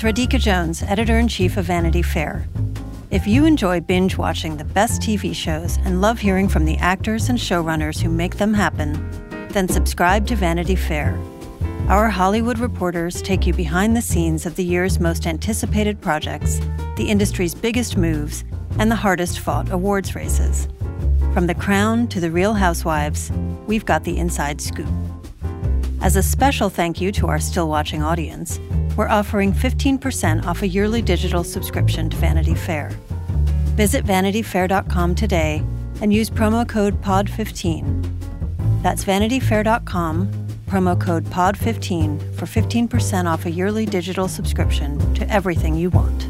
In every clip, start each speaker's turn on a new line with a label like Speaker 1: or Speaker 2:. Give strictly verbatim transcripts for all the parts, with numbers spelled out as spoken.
Speaker 1: Radhika Jones, Editor-in-Chief of Vanity Fair. If you enjoy binge-watching the best T V shows and love hearing from the actors and showrunners who make them happen, then subscribe to Vanity Fair. Our Hollywood reporters take you behind the scenes of the year's most anticipated projects, the industry's biggest moves, and the hardest-fought awards races. From The Crown to The Real Housewives, we've got the inside scoop. As a special thank you to our still-watching audience, we're offering fifteen percent off a yearly digital subscription to Vanity Fair. Visit vanity fair dot com today and use promo code P O D fifteen. That's vanity fair dot com, promo code P O D fifteen for fifteen percent off a yearly digital subscription to everything you want.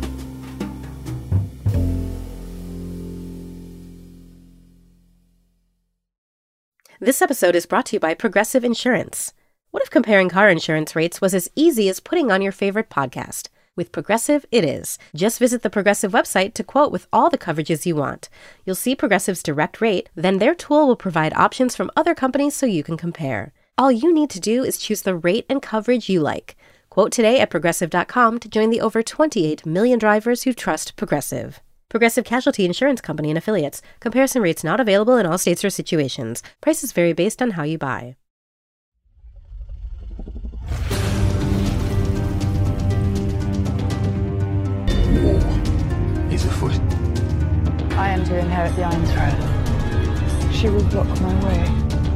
Speaker 2: This episode is brought to you by Progressive Insurance. What if comparing car insurance rates was as easy as putting on your favorite podcast? With Progressive, it is. Just visit the Progressive website to quote with all the coverages you want. You'll see Progressive's direct rate, then their tool will provide options from other companies so you can compare. All you need to do is choose the rate and coverage you like. Quote today at progressive dot com to join the over twenty-eight million drivers who trust Progressive. Progressive Casualty Insurance Company and Affiliates. Comparison rates not available in all states or situations. Prices vary based on how you buy.
Speaker 3: War is afoot.
Speaker 4: I am to inherit the Iron Throne. She will block my way.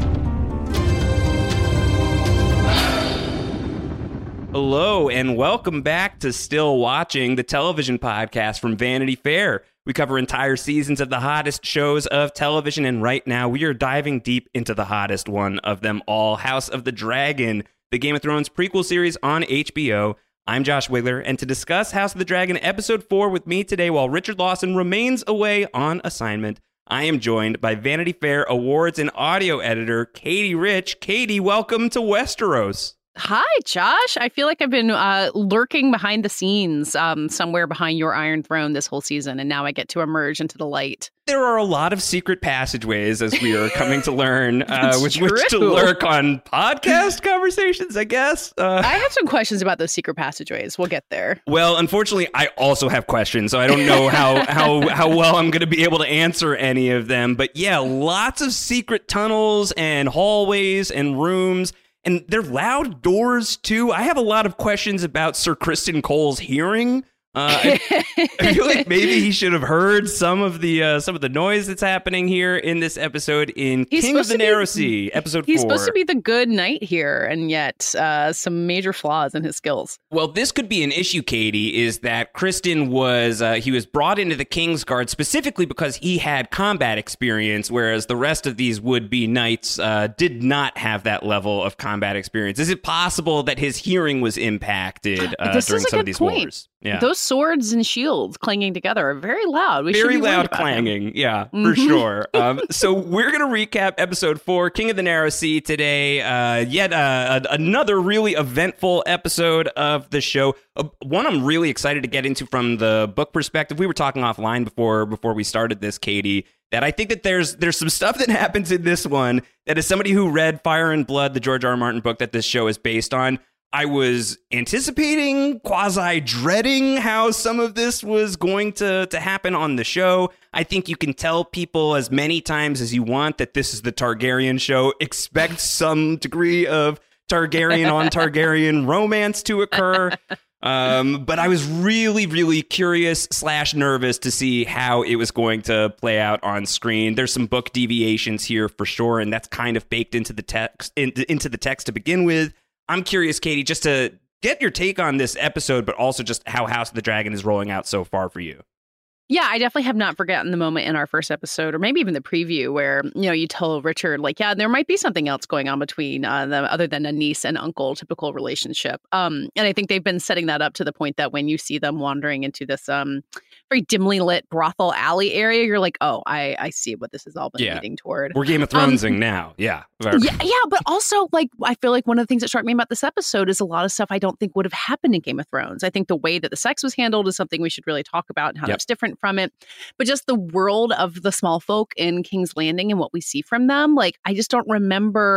Speaker 5: Hello, and welcome back to Still Watching, the television podcast from Vanity Fair. We cover entire seasons of the hottest shows of television, and right now we are diving deep into the hottest one of them all, House of the Dragon, the Game of Thrones prequel series on H B O. I'm Josh Wigler, and to discuss House of the Dragon Episode four with me today while Richard Lawson remains away on assignment, I am joined by Vanity Fair awards and audio editor Katie Rich. Katie, welcome to Westeros.
Speaker 6: Hi, Josh. I feel like I've been uh, lurking behind the scenes um, somewhere behind your Iron Throne this whole season, and now I get to emerge into the light.
Speaker 5: There are a lot of secret passageways, as we are coming to learn, uh, with which to lurk on podcast conversations, I guess. Uh,
Speaker 6: I have some questions about those secret passageways. We'll get there.
Speaker 5: Well, unfortunately, I also have questions, so I don't know how, how, how well I'm going to be able to answer any of them. But yeah, lots of secret tunnels and hallways and rooms. And they're loud doors, too. I have a lot of questions about Sir Criston Cole's hearing. Uh, I, I feel like maybe he should have heard some of the uh, some of the noise that's happening here in this episode in he's King of the Narrow be, Sea, episode
Speaker 6: he's
Speaker 5: four.
Speaker 6: He's supposed to be the good knight here, and yet uh, some major flaws in his skills.
Speaker 5: Well, this could be an issue, Katie, is that Criston was uh, he was brought into the Kingsguard specifically because he had combat experience, whereas the rest of these would-be knights uh, did not have that level of combat experience. Is it possible that his hearing was impacted uh, during some of these
Speaker 6: point.
Speaker 5: wars? Yeah.
Speaker 6: Those swords and shields clanging together are very loud. We
Speaker 5: very
Speaker 6: should be
Speaker 5: loud clanging. Him. Yeah, mm-hmm. for sure. Um, so we're going to recap episode four, King of the Narrow Sea, today. Uh, yet uh, another really eventful episode of the show. Uh, one I'm really excited to get into from the book perspective. We were talking offline before before we started this, Katie, that I think that there's there's some stuff that happens in this one that, as somebody who read Fire and Blood, the George R. R. Martin book that this show is based on, I was anticipating, quasi-dreading how some of this was going to, to happen on the show. I think you can tell people as many times as you want that this is the Targaryen show. Expect some degree of Targaryen on Targaryen romance to occur. Um, but I was really, really curious slash nervous to see how it was going to play out on screen. There's some book deviations here for sure, and that's kind of baked into the text in, into the text to begin with. I'm curious, Katie, just to get your take on this episode, but also just how House of the Dragon is rolling out so far for you.
Speaker 6: Yeah, I definitely have not forgotten the moment in our first episode, or maybe even the preview, where, you know, you tell Richard, like, yeah, there might be something else going on between uh, them other than a niece and uncle typical relationship. Um, and I think they've been setting that up to the point that when you see them wandering into this um, very dimly lit brothel alley area, you're like, oh, I, I see what this has all been
Speaker 5: yeah.
Speaker 6: leading toward.
Speaker 5: We're Game of Thronesing um, now. Yeah.
Speaker 6: yeah. Yeah. But also, like, I feel like one of the things that struck me about this episode is a lot of stuff I don't think would have happened in Game of Thrones. I think the way that the sex was handled is something we should really talk about and how yep. that's different from it. But just the world of the small folk in King's Landing and what we see from them, like, I just don't remember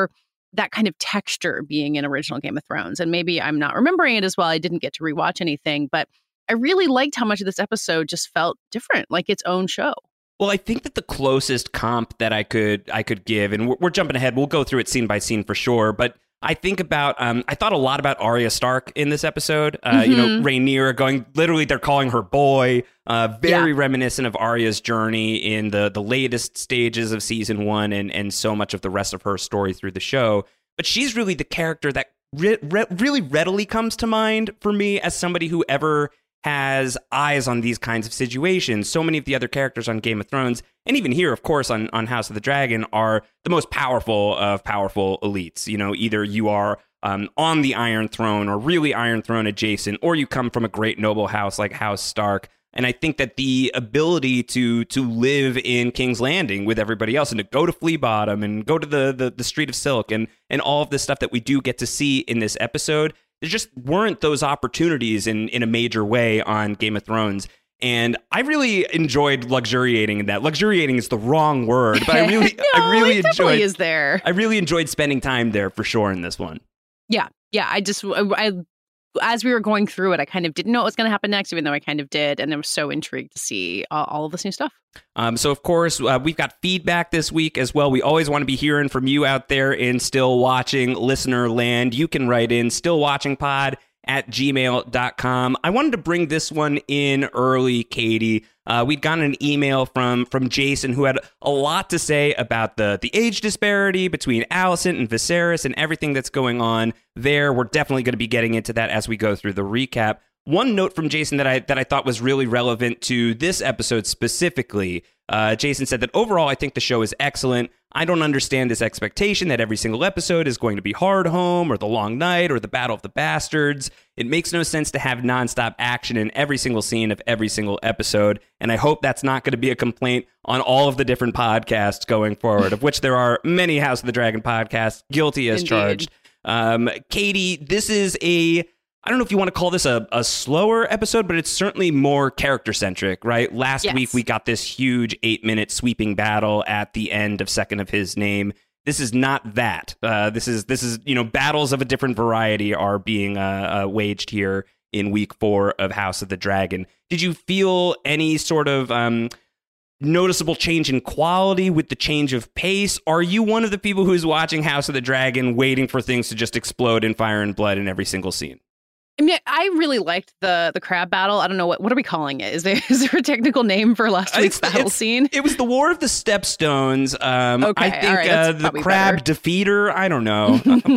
Speaker 6: that kind of texture being in original Game of Thrones. And maybe I'm not remembering it as well. I didn't get to rewatch anything, but I really liked how much of this episode just felt different, like its own show.
Speaker 5: Well, I think that the closest comp that I could I could give, and we're, we're jumping ahead, we'll go through it scene by scene for sure, but I think about, um, I thought a lot about Arya Stark in this episode. Uh, mm-hmm. You know, Rhaenyra going, literally they're calling her boy, uh, very yeah. reminiscent of Arya's journey in the the latest stages of season one and, and so much of the rest of her story through the show. But she's really the character that re- re- really readily comes to mind for me as somebody who ever has eyes on these kinds of situations. So many of the other characters on Game of Thrones, and even here, of course, on, on House of the Dragon, are the most powerful of powerful elites. You know, either you are um, on the Iron Throne or really Iron Throne adjacent, or you come from a great noble house like House Stark. And I think that the ability to to live in King's Landing with everybody else and to go to Flea Bottom and go to the, the, the Street of Silk and, and all of this stuff that we do get to see in this episode, there just weren't those opportunities in, in a major way on Game of Thrones. And I really enjoyed luxuriating in that. Luxuriating is the wrong word, but I really,
Speaker 6: no,
Speaker 5: I really
Speaker 6: it
Speaker 5: enjoyed.
Speaker 6: Is there?
Speaker 5: I really enjoyed spending time there for sure in this one.
Speaker 6: Yeah, yeah. I just, I, I as we were going through it, I kind of didn't know what was going to happen next, even though I kind of did, and I was so intrigued to see uh, all of this new stuff.
Speaker 5: Um, so, of course, uh, we've got feedback this week as well. We always want to be hearing from you out there in Still Watching listener land. You can write in stillwatchingpod at gmail dot com. I wanted to bring this one in early, Katie. Uh, we'd gotten an email from from Jason who had a lot to say about the, the age disparity between Alicent and Viserys and everything that's going on there. We're definitely going to be getting into that as we go through the recap. One note from Jason that I that I thought was really relevant to this episode specifically. Uh, Jason said that overall, I think the show is excellent. I don't understand this expectation that every single episode is going to be Hard Home or The Long Night or The Battle of the Bastards. It makes no sense to have nonstop action in every single scene of every single episode. And I hope that's not going to be a complaint on all of the different podcasts going forward, of which there are many House of the Dragon podcasts, guilty as
Speaker 6: Indeed.
Speaker 5: charged. Um, Katie, this is a... I don't know if you want to call this a, a slower episode, but it's certainly more character-centric, right? Last
Speaker 6: yes.
Speaker 5: week, we got this huge eight-minute sweeping battle at the end of Second of His Name. This is not that. Uh, this is, this is you know, battles of a different variety are being uh, uh, waged here in week four of House of the Dragon. Did you feel any sort of um, noticeable change in quality with the change of pace? Are you one of the people who's watching House of the Dragon waiting for things to just explode in fire and blood in every single scene?
Speaker 6: I mean, I really liked the the crab battle. I don't know what what are we calling it? Is there is there a technical name for last week's it's, battle
Speaker 5: it's,
Speaker 6: scene?
Speaker 5: It was the War of the Stepstones. Um,
Speaker 6: okay,
Speaker 5: I think
Speaker 6: all right,
Speaker 5: uh, the crab
Speaker 6: better.
Speaker 5: defeater. I don't know.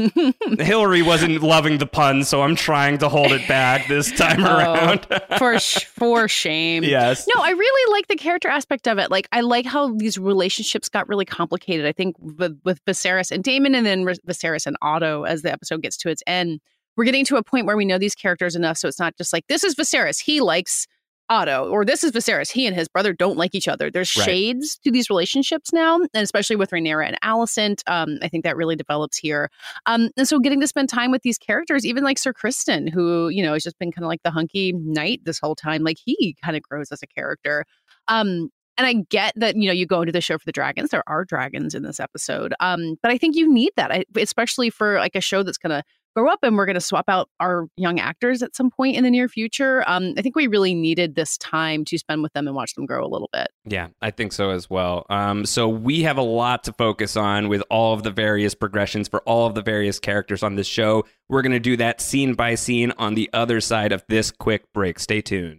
Speaker 5: Hillary wasn't loving the pun, so I'm trying to hold it back this time
Speaker 6: oh,
Speaker 5: around.
Speaker 6: for sh- for shame.
Speaker 5: Yes.
Speaker 6: No, I really like the character aspect of it. Like, I like how these relationships got really complicated. I think with with Viserys and Daemon, and then Viserys and Otto as the episode gets to its end. We're getting to a point where we know these characters enough, so it's not just like, this is Viserys, he likes Otto, or this is Viserys, he and his brother don't like each other. There's
Speaker 5: right.
Speaker 6: shades to these relationships now, and especially with Rhaenyra and Alicent, um, I think that really develops here. Um, and so getting to spend time with these characters, even like Sir Criston, who, you know, has just been kind of like the hunky knight this whole time, like he kind of grows as a character. Um, And I get that, you know, you go into the show for the dragons. There are dragons in this episode. Um, but I think you need that, I, especially for like a show that's going to grow up and we're going to swap out our young actors at some point in the near future. Um, I think we really needed this time to spend with them and watch them grow a little bit.
Speaker 5: Yeah, I think so as well. Um, so we have a lot to focus on with all of the various progressions for all of the various characters on this show. We're going to do that scene by scene on the other side of this quick break. Stay tuned.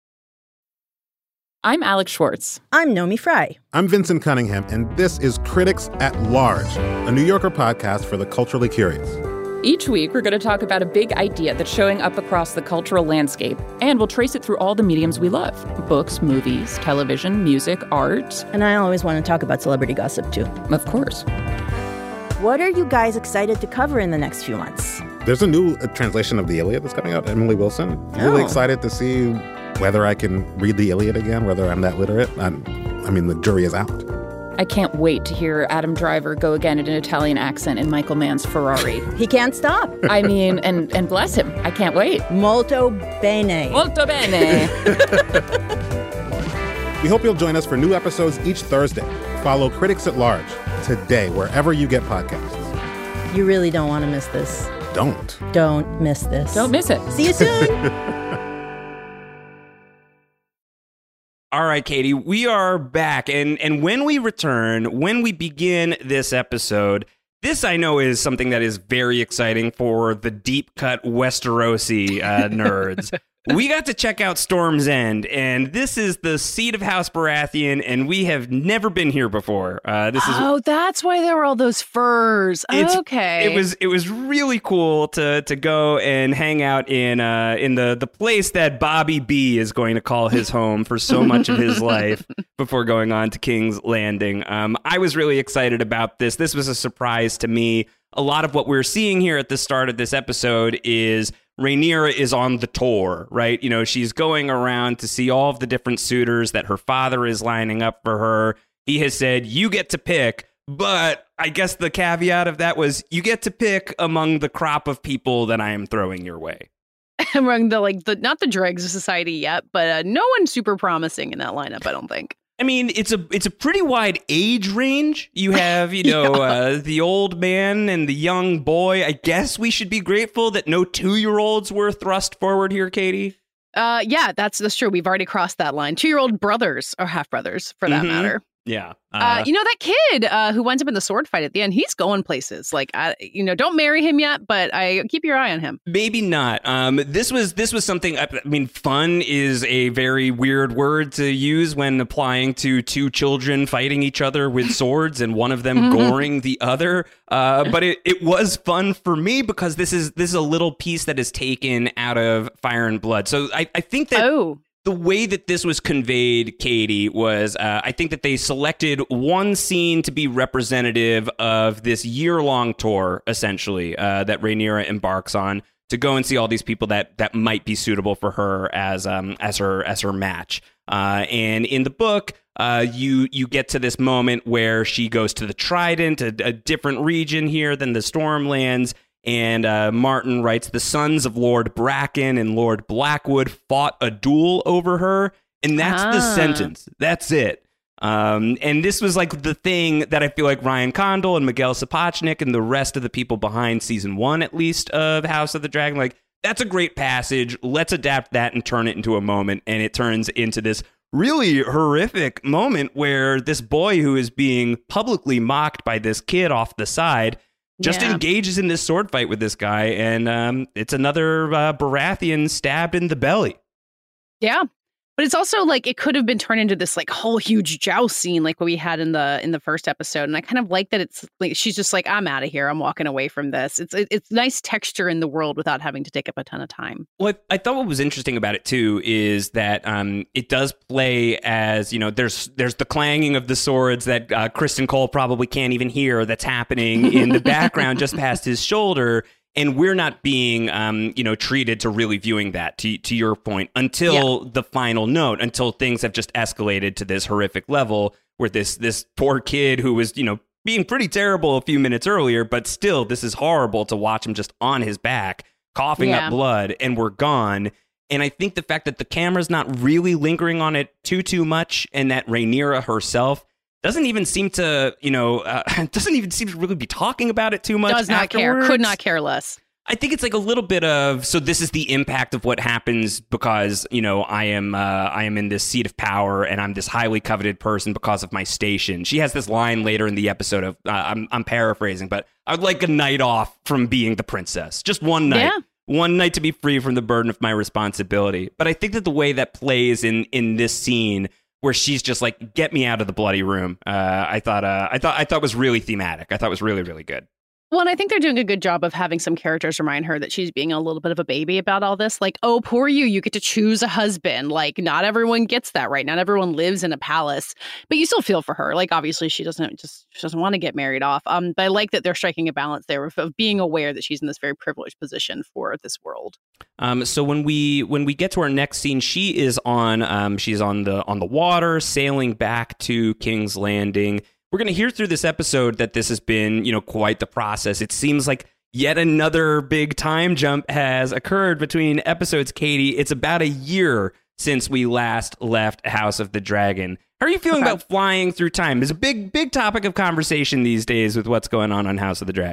Speaker 7: I'm Alex Schwartz.
Speaker 8: I'm Nomi Fry.
Speaker 9: I'm Vincent Cunningham, and this is Critics at Large, a New Yorker podcast for the culturally curious.
Speaker 7: Each week, we're going to talk about a big idea that's showing up across the cultural landscape, and we'll trace it through all the mediums we love. Books, movies, television, music, art.
Speaker 8: And I always want to talk about celebrity gossip, too.
Speaker 7: Of course.
Speaker 8: What are you guys excited to cover in the next few months?
Speaker 9: There's a new uh, translation of the Iliad that's coming out, Emily Wilson.
Speaker 8: Oh.
Speaker 9: Really excited to see whether I can read the Iliad again, whether I'm that literate. I'm, I mean, the jury is out.
Speaker 7: I can't wait to hear Adam Driver go again in an Italian accent in Michael Mann's Ferrari.
Speaker 8: He can't stop.
Speaker 7: I mean, and, and bless him. I can't wait.
Speaker 8: Molto bene.
Speaker 7: Molto bene.
Speaker 9: We hope you'll join us for new episodes each Thursday. Follow Critics at Large today, wherever you get podcasts.
Speaker 8: You really don't want to miss this.
Speaker 9: Don't.
Speaker 8: Don't miss this.
Speaker 7: Don't miss it.
Speaker 8: See you soon.
Speaker 5: All right, Katie, we are back. And, and when we return, when we begin this episode, this I know is something that is very exciting for the deep cut Westerosi uh, nerds. We got to check out Storm's End, and this is the seat of House Baratheon, and we have never been here before. Uh, this is
Speaker 6: oh, that's why there were all those furs. Okay,
Speaker 5: it was it was really cool to to go and hang out in uh, in the the place that Bobby B is going to call his home for so much of his life before going on to King's Landing. Um, I was really excited about this. This was a surprise to me. A lot of what we're seeing here at the start of this episode is Rhaenyra is on the tour, right? You know, she's going around to see all of the different suitors that her father is lining up for her. He has said, you get to pick, but I guess the caveat of that was you get to pick among the crop of people that I am throwing your way.
Speaker 6: Among the, like, the not the dregs of society yet, but uh, no one super promising in that lineup, I don't think.
Speaker 5: I mean, it's a it's a pretty wide age range. You have, you know, yeah. uh, the old man and the young boy. I guess we should be grateful that no two-year-olds were thrust forward here, Katie.
Speaker 6: Uh, yeah, that's that's true. We've already crossed that line. Two-year-old brothers, or half-brothers, for that mm-hmm. matter.
Speaker 5: Yeah.
Speaker 6: Uh, uh, you know, that kid uh, who winds up in the sword fight at the end, he's going places. Like, I, you know, don't marry him yet, but I keep your eye on him.
Speaker 5: Maybe not. Um, this was this was something, I mean, fun is a very weird word to use when applying to two children fighting each other with swords and one of them goring the other. Uh, but it, it was fun for me because this is this is a little piece that is taken out of Fire and Blood. So I, I think that...
Speaker 6: Oh.
Speaker 5: The way that this was conveyed, Katie, was uh, I think that they selected one scene to be representative of this year-long tour, essentially, uh, that Rhaenyra embarks on to go and see all these people that that might be suitable for her as um as her as her match. Uh, and in the book, uh, you you get to this moment where she goes to the Trident, a, a different region here than the Stormlands. And uh, Martin writes, the sons of Lord Bracken and Lord Blackwood fought a duel over her. And that's ah. the sentence. That's it. Um, and this was like the thing that I feel like Ryan Condal and Miguel Sapochnik and the rest of the people behind season one, at least, of House of the Dragon, like, that's a great passage. Let's adapt that and turn it into a moment. And it turns into this really horrific moment where this boy who is being publicly mocked by this kid off the side just yeah. engages in this sword fight with this guy, and um, it's another uh, Baratheon stabbed in the belly.
Speaker 6: Yeah, but it's also like it could have been turned into this like whole huge joust scene, like what we had in the in the first episode. And I kind of like that it's like she's just like, I'm out of here. I'm walking away from this. It's it, it's nice texture in the world without having to take up a ton of time.
Speaker 5: Well, I thought what was interesting about it too is that um, it does play as, you know, there's there's the clanging of the swords that uh, Kristen Cole probably can't even hear that's happening in the background just past his shoulder. And we're not being, um, you know, treated to really viewing that, to to your point, until yeah. the final note, until things have just escalated to this horrific level where this this poor kid who was, you know, being pretty terrible a few minutes earlier, but still, this is horrible to watch him just on his back, coughing yeah. up blood, and we're gone. And I think the fact that the camera's not really lingering on it too, too much, and that Rhaenyra herself doesn't even seem to, you know, uh, doesn't even seem to really be talking about it too much.
Speaker 6: Does not
Speaker 5: afterwards.
Speaker 6: care. Could not care less.
Speaker 5: I think it's like a little bit of, so this is the impact of what happens because, you know, I am uh, I am in this seat of power and I'm this highly coveted person because of my station. She has this line later in the episode of, uh, I'm, I'm paraphrasing, but I would like a night off from being the princess. Just one night.
Speaker 6: Yeah.
Speaker 5: One night to be free from the burden of my responsibility. But I think that the way that plays in in this scene where she's just like, get me out of the bloody room. Uh, I thought, uh, I thought, I thought was really thematic. I thought was really, really good.
Speaker 6: Well, and I think they're doing a good job of having some characters remind her that she's being a little bit of a baby about all this. Like, oh, poor you, you get to choose a husband. Like, not everyone gets that, right? Not everyone lives in a palace, but you still feel for her. Like, obviously, she doesn't just she doesn't want to get married off. Um, but I like that they're striking a balance there of, of being aware that she's in this very privileged position for this world.
Speaker 5: Um, so when we when we get to our next scene, she is on um, she's on the on the water, sailing back to King's Landing. We're going to hear through this episode that this has been, you know, quite the process. It seems like yet another big time jump has occurred between episodes, Katie. It's about a year since we last left House of the Dragon. How are you feeling okay. about flying through time? It's a big, big topic of conversation these days with what's going on on House of the Dragon.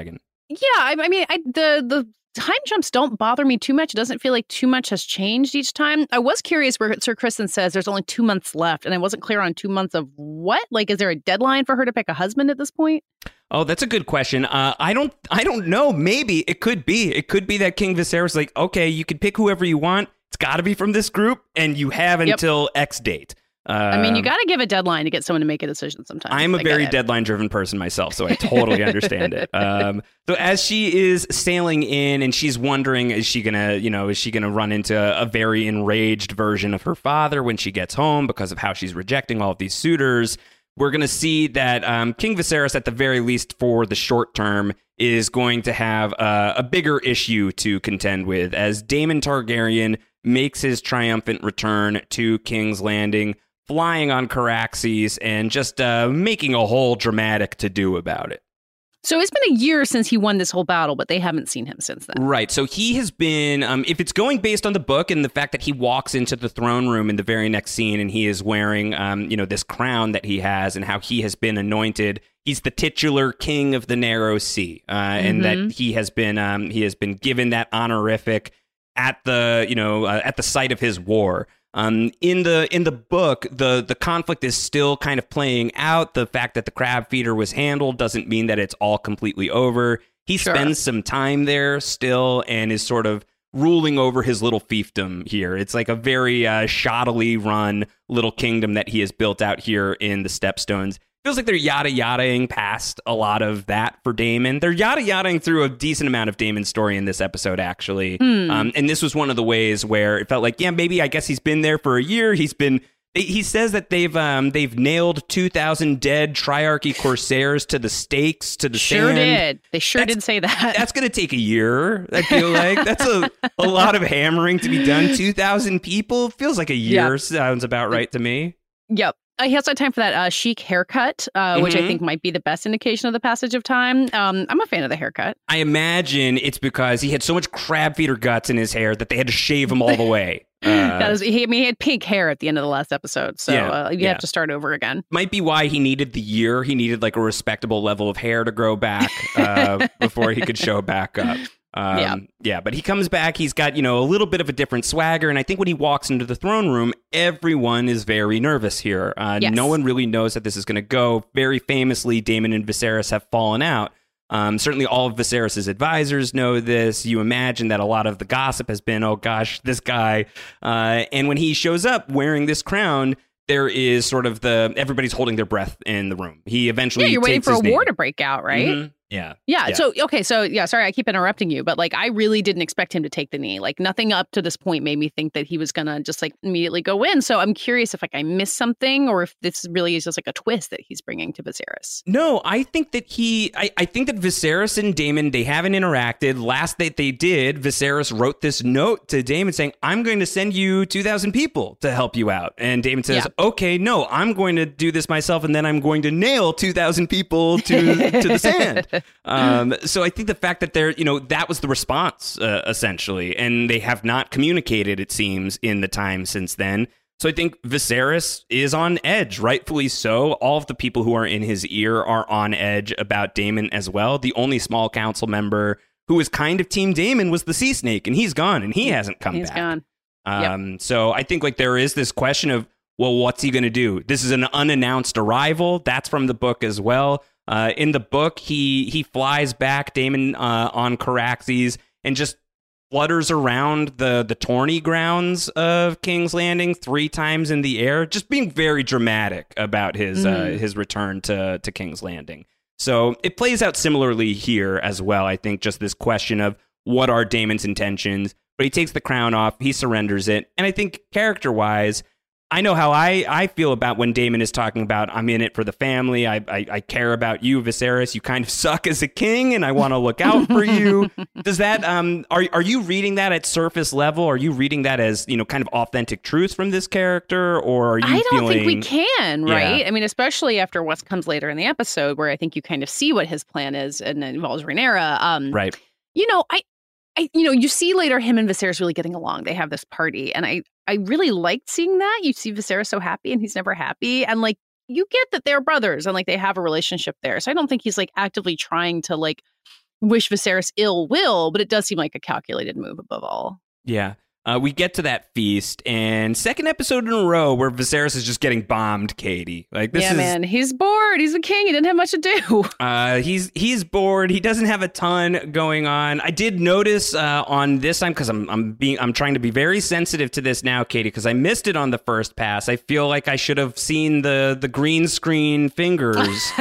Speaker 6: Yeah, I, I mean, I, the the time jumps don't bother me too much. It doesn't feel like too much has changed each time. I was curious where Sir Kristen says there's only two months left, and I wasn't clear on two months of what. Like, is there a deadline for her to pick a husband at this point?
Speaker 5: Oh, that's a good question. Uh, I don't, I don't know. Maybe it could be. It could be that King Viserys like, okay, you can pick whoever you want. It's got to be from this group, and you have until yep. X date. Um,
Speaker 6: I mean, you got to give a dedeadline to get someone to make a decision sometimes.
Speaker 5: I'm a
Speaker 6: I
Speaker 5: very deadline-driven person myself, so I totally understand it. Um, so as she is sailing in and she's wondering, is she gonna, you know, is she gonna run into a very enraged version of her father when she gets home because of how she's rejecting all of these suitors? We're gonna see that um, King Viserys, at the very least for the short term, is going to have uh, a bigger issue to contend with as Daemon Targaryen makes his triumphant return to King's Landing, flying on Caraxes and just uh, making a whole dramatic to-do about it.
Speaker 6: So it's been a year since he won this whole battle, but they haven't seen him since then.
Speaker 5: Right. So he has been, um, if it's going based on the book and the fact that he walks into the throne room in the very next scene and he is wearing, um, you know, this crown that he has and how he has been anointed. He's the titular king of the Narrow Sea, uh, mm-hmm. and that he has been, um, he has been given that honorific at the, you know, uh, at the site of his war. Um, in the in the book, the the conflict is still kind of playing out. The fact that the crab feeder was handled doesn't mean that it's all completely over. He sure. spends some time there still and is sort of ruling over his little fiefdom here. It's like a very uh, shoddily run little kingdom that he has built out here in the Stepstones. Feels like they're yada yadaing past a lot of that for Daemon. They're yada yadaing through a decent amount of Daemon's story in this episode, actually. Hmm. Um, and this was one of the ways where it felt like, yeah, maybe I guess he's been there for a year. He's been. He says that they've um, they've nailed two thousand dead Triarchy Corsairs to the stakes, to the
Speaker 6: sure
Speaker 5: sand.
Speaker 6: Sure did. They sure that's, did say that.
Speaker 5: That's going to take a year, I feel like. That's a, a lot of hammering to be done. two thousand people? Feels like a year. Yep. Sounds about right to me.
Speaker 6: Yep. Uh, he also had time for that uh, chic haircut, uh, mm-hmm. which I think might be the best indication of the passage of time. Um, I'm a fan of the haircut.
Speaker 5: I imagine it's because he had so much crab feeder guts in his hair that they had to shave him all the way. Uh,
Speaker 6: that was, he, I mean, he had pink hair at the end of the last episode, so
Speaker 5: yeah,
Speaker 6: uh, you
Speaker 5: yeah.
Speaker 6: have to start over again.
Speaker 5: Might be why he needed the year. He needed like a respectable level of hair to grow back uh, before he could show back up. Um, yeah. yeah, but he comes back. He's got, you know, a little bit of a different swagger. And I think when he walks into the throne room, everyone is very nervous here. Uh, yes. No one really knows that this is going to go. Very famously, Daemon and Viserys have fallen out. Um, certainly all of Viserys' advisors know this. You imagine that a lot of the gossip has been, oh, gosh, this guy. Uh, and when he shows up wearing this crown, there is sort of the everybody's holding their breath in the room. He eventually
Speaker 6: yeah, you're waiting for a
Speaker 5: name.
Speaker 6: war to break out, right?
Speaker 5: Mm-hmm. Yeah.
Speaker 6: yeah. Yeah. So, okay. So, yeah, sorry, I keep interrupting you, but like, I really didn't expect him to take the knee. Like, nothing up to this point made me think that he was going to just like immediately go in. So I'm curious if like I missed something or if this really is just like a twist that he's bringing to Viserys.
Speaker 5: No, I think that he, I, I think that Viserys and Daemon, they haven't interacted. Last that they did, Viserys wrote this note to Daemon saying, I'm going to send you two thousand people to help you out. And Daemon says, yeah. okay, no, I'm going to do this myself. And then I'm going to nail two thousand people to, to the sand. Um, so I think the fact that they're, you know, that was the response, uh, essentially, and they have not communicated, it seems, in the time since then. So I think Viserys is on edge, rightfully so. All of the people who are in his ear are on edge about Daemon as well. The only small council member who was kind of Team Daemon was the Sea Snake, and he's gone, and he hasn't come
Speaker 6: he's
Speaker 5: back.
Speaker 6: He's gone.
Speaker 5: Um,
Speaker 6: yep.
Speaker 5: So I think like there is this question of, well, what's he going to do? This is an unannounced arrival. That's from the book as well. Uh, in the book, he he flies back, Daemon, uh, on Caraxes and just flutters around the, the tourney grounds of King's Landing three times in the air, just being very dramatic about his mm-hmm. uh, his return to, to King's Landing. So it plays out similarly here as well. I think just this question of what are Daemon's intentions, but he takes the crown off, he surrenders it. And I think character-wise, I know how I, I feel about when Daemon is talking about, I'm in it for the family. I, I, I care about you, Viserys. You kind of suck as a king, and I want to look out for you. Does that, um, are, are you reading that at surface level? Are you reading that as, you know, kind of authentic truths from this character? Or are you
Speaker 6: I don't
Speaker 5: feeling...
Speaker 6: think we can, right?
Speaker 5: Yeah.
Speaker 6: I mean, especially after what comes later in the episode, where I think you kind of see what his plan is, and it involves Rhaenyra. Um,
Speaker 5: right.
Speaker 6: You know, I, I, you know, you see later him and Viserys really getting along. They have this party, and I, I really liked seeing that. You see Viserys so happy, and he's never happy, and like you get that they're brothers, and like they have a relationship there. So I don't think he's like actively trying to like wish Viserys ill will, but it does seem like a calculated move above all.
Speaker 5: Yeah. Uh, we get to that feast, and second episode in a row where Viserys is just getting bombed, Katie. Like this
Speaker 6: yeah,
Speaker 5: is,
Speaker 6: man, he's bored. He's a king. He didn't have much to do.
Speaker 5: Uh, he's he's bored. He doesn't have a ton going on. I did notice uh, on this time because I'm I'm being I'm trying to be very sensitive to this now, Katie, because I missed it on the first pass. I feel like I should have seen the the green screen fingers.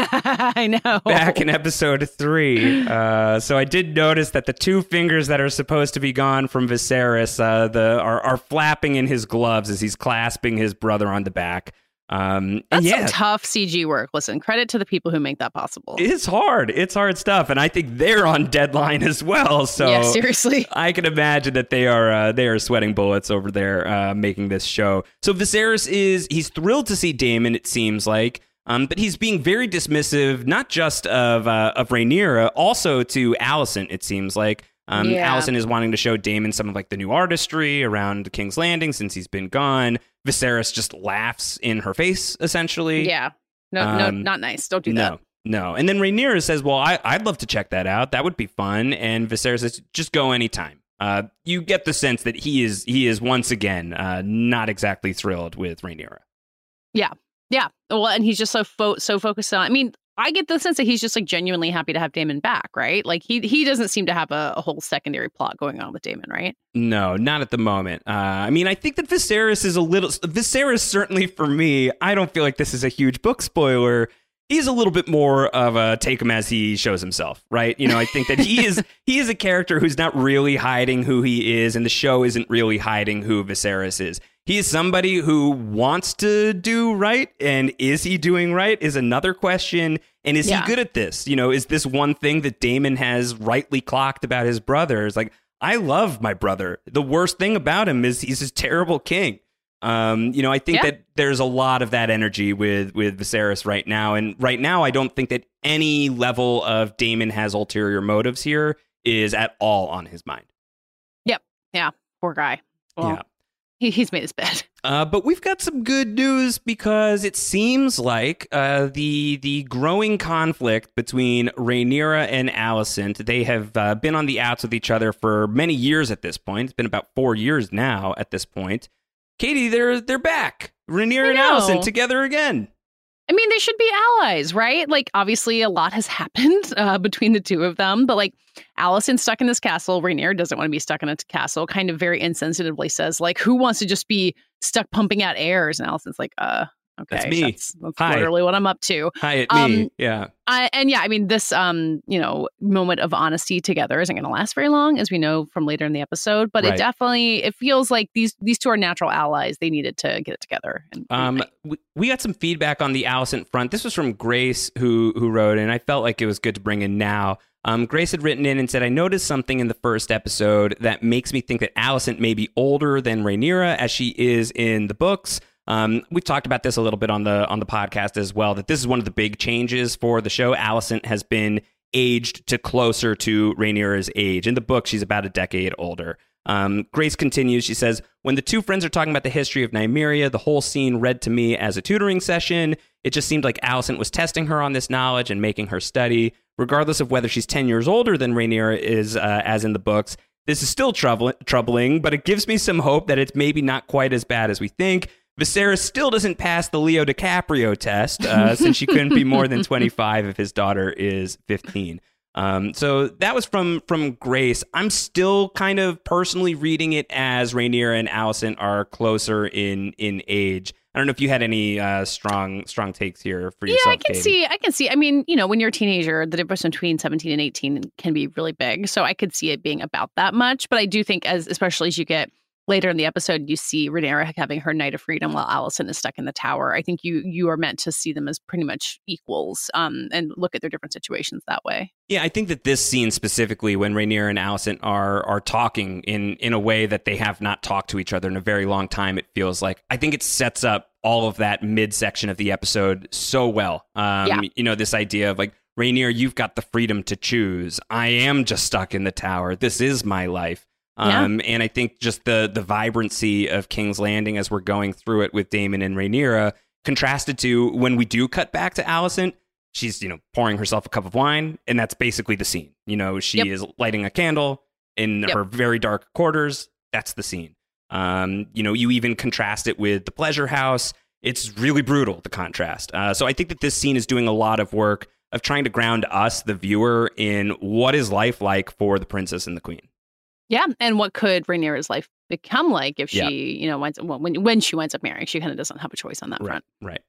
Speaker 6: I know.
Speaker 5: Back in episode three. Uh, so I did notice that the two fingers that are supposed to be gone from Viserys, uh, the are, are flapping in his gloves as he's clasping his brother on the back. Um,
Speaker 6: That's
Speaker 5: yeah,
Speaker 6: some tough C G work. Listen, credit to the people who make that possible.
Speaker 5: It's hard. It's hard stuff, and I think they're on deadline as well. So
Speaker 6: yeah, seriously,
Speaker 5: I can imagine that they are uh, they are sweating bullets over there uh, making this show. So Viserys is he's thrilled to see Daemon. It seems like. Um, but he's being very dismissive, not just of uh, of Rhaenyra, also to Alicent, it seems like. Um,
Speaker 6: yeah.
Speaker 5: Alicent is wanting to show Daemon some of like the new artistry around King's Landing since he's been gone. Viserys just laughs in her face, essentially.
Speaker 6: Yeah. No,
Speaker 5: um,
Speaker 6: no, not nice. Don't do that.
Speaker 5: No, no. And then Rhaenyra says, well, I, I'd love to check that out. That would be fun. And Viserys says, just go anytime. Uh, you get the sense that he is he is once again uh, not exactly thrilled with Rhaenyra.
Speaker 6: Yeah. Yeah. Well, and he's just so fo- so focused on, I mean, I get the sense that he's just like genuinely happy to have Daemon back, right? Like he he doesn't seem to have a, a whole secondary plot going on with Daemon, right?
Speaker 5: No, not at the moment. Uh, I mean, I think that Viserys is a little... Viserys, certainly for me, I don't feel like this is a huge book spoiler. He's a little bit more of a take him as he shows himself, right? You know, I think that he is he is a character who's not really hiding who he is, and the show isn't really hiding who Viserys is. He is somebody who wants to do right, and is he doing right is another question. And is
Speaker 6: yeah.
Speaker 5: he good at this? You know, is this one thing that Daemon has rightly clocked about his brothers? Like, I love my brother. The worst thing about him is he's a terrible king. Um, you know, I think
Speaker 6: yeah.
Speaker 5: that there's a lot of that energy with with Viserys right now. And right now, I don't think that any level of Daemon has ulterior motives here is at all on his mind.
Speaker 6: Yep. Yeah. Poor guy. Well,
Speaker 5: yeah.
Speaker 6: He, he's made his bed.
Speaker 5: Uh, but we've got some good news because it seems like uh, the the growing conflict between Rhaenyra and Alicent, they have uh, been on the outs with each other for many years at this point. It's been about four years now at this point. Katie, they're they're back. Rhaenyra and Alicent together again.
Speaker 6: I mean, they should be allies, right? Like, obviously, a lot has happened uh, between the two of them. But, like, Alicent's stuck in this castle. Rhaenyra doesn't want to be stuck in a castle. Kind of very insensitively says, like, who wants to just be stuck pumping out airs? And Alicent's like, uh, okay.
Speaker 5: That's me.
Speaker 6: That's, that's
Speaker 5: Hi.
Speaker 6: literally what I'm up to.
Speaker 5: Hi, at
Speaker 6: um,
Speaker 5: me. Yeah.
Speaker 6: I, and yeah, I mean, this, um, you know, moment of honesty together isn't going to last very long, as we know from later in the episode. But
Speaker 5: Right.
Speaker 6: it definitely, it feels like these these two are natural allies. They needed to get it together. And,
Speaker 5: Um, we, we got some feedback on the Alicent front. This was from Grace, who who wrote, and I felt like it was good to bring in now. Um, Grace had written in and said, I noticed something in the first episode that makes me think that Alicent may be older than Rhaenyra, as she is in the books. Um, we've talked about this a little bit on the on the podcast as well, that this is one of the big changes for the show. Alicent has been aged to closer to Rhaenyra's age. In the book, she's about a decade older. Um, Grace continues. She says, when the two friends are talking about the history of Nymeria, the whole scene read to me as a tutoring session. It just seemed like Alicent was testing her on this knowledge and making her study. Regardless of whether she's ten years older than Rhaenyra is, uh, as in the books, this is still troubl- troubling, but it gives me some hope that it's maybe not quite as bad as we think. Viserys still doesn't pass the Leo DiCaprio test, uh, since she couldn't be more than twenty-five if his daughter is fifteen. Um, so that was from from Grace. I'm still kind of personally reading it as Rhaenyra and Alicent are closer in in age. I don't know if you had any uh, strong strong takes here for yourself.
Speaker 6: Yeah, I can
Speaker 5: Katie.
Speaker 6: see. I can see. I mean, you know, when you're a teenager, the difference between seventeen and eighteen can be really big. So I could see it being about that much. But I do think, as especially as you get later in the episode, you see Rhaenyra having her night of freedom while Alicent is stuck in the tower. I think you you are meant to see them as pretty much equals, um, and look at their different situations that way.
Speaker 5: Yeah, I think that this scene specifically, when Rhaenyra and Alicent are are talking in in a way that they have not talked to each other in a very long time, it feels like, I think it sets up all of that midsection of the episode so well. Um,
Speaker 6: Yeah.
Speaker 5: You know, this idea of like, Rhaenyra, you've got the freedom to choose. I am just stuck in the tower. This is my life. Um, yeah. And I think just the the vibrancy of King's Landing as we're going through it with Daemon and Rhaenyra, contrasted to when we do cut back to Alicent, she's, you know, pouring herself a cup of wine, and that's basically the scene. You know, she
Speaker 6: Yep.
Speaker 5: is lighting a candle in
Speaker 6: Yep.
Speaker 5: her very dark quarters. That's the scene. Um, you know, you even contrast it with the pleasure house. It's really brutal, the contrast. Uh, so I think that this scene is doing a lot of work of trying to ground us, the viewer, in what is life like for the princess and the queen.
Speaker 6: Yeah, and what could Rhaenyra's life become like if she,
Speaker 5: Yeah.
Speaker 6: you know, winds, well, when when she winds up marrying? She kind of doesn't have a choice on that
Speaker 5: Right,
Speaker 6: front.
Speaker 5: right.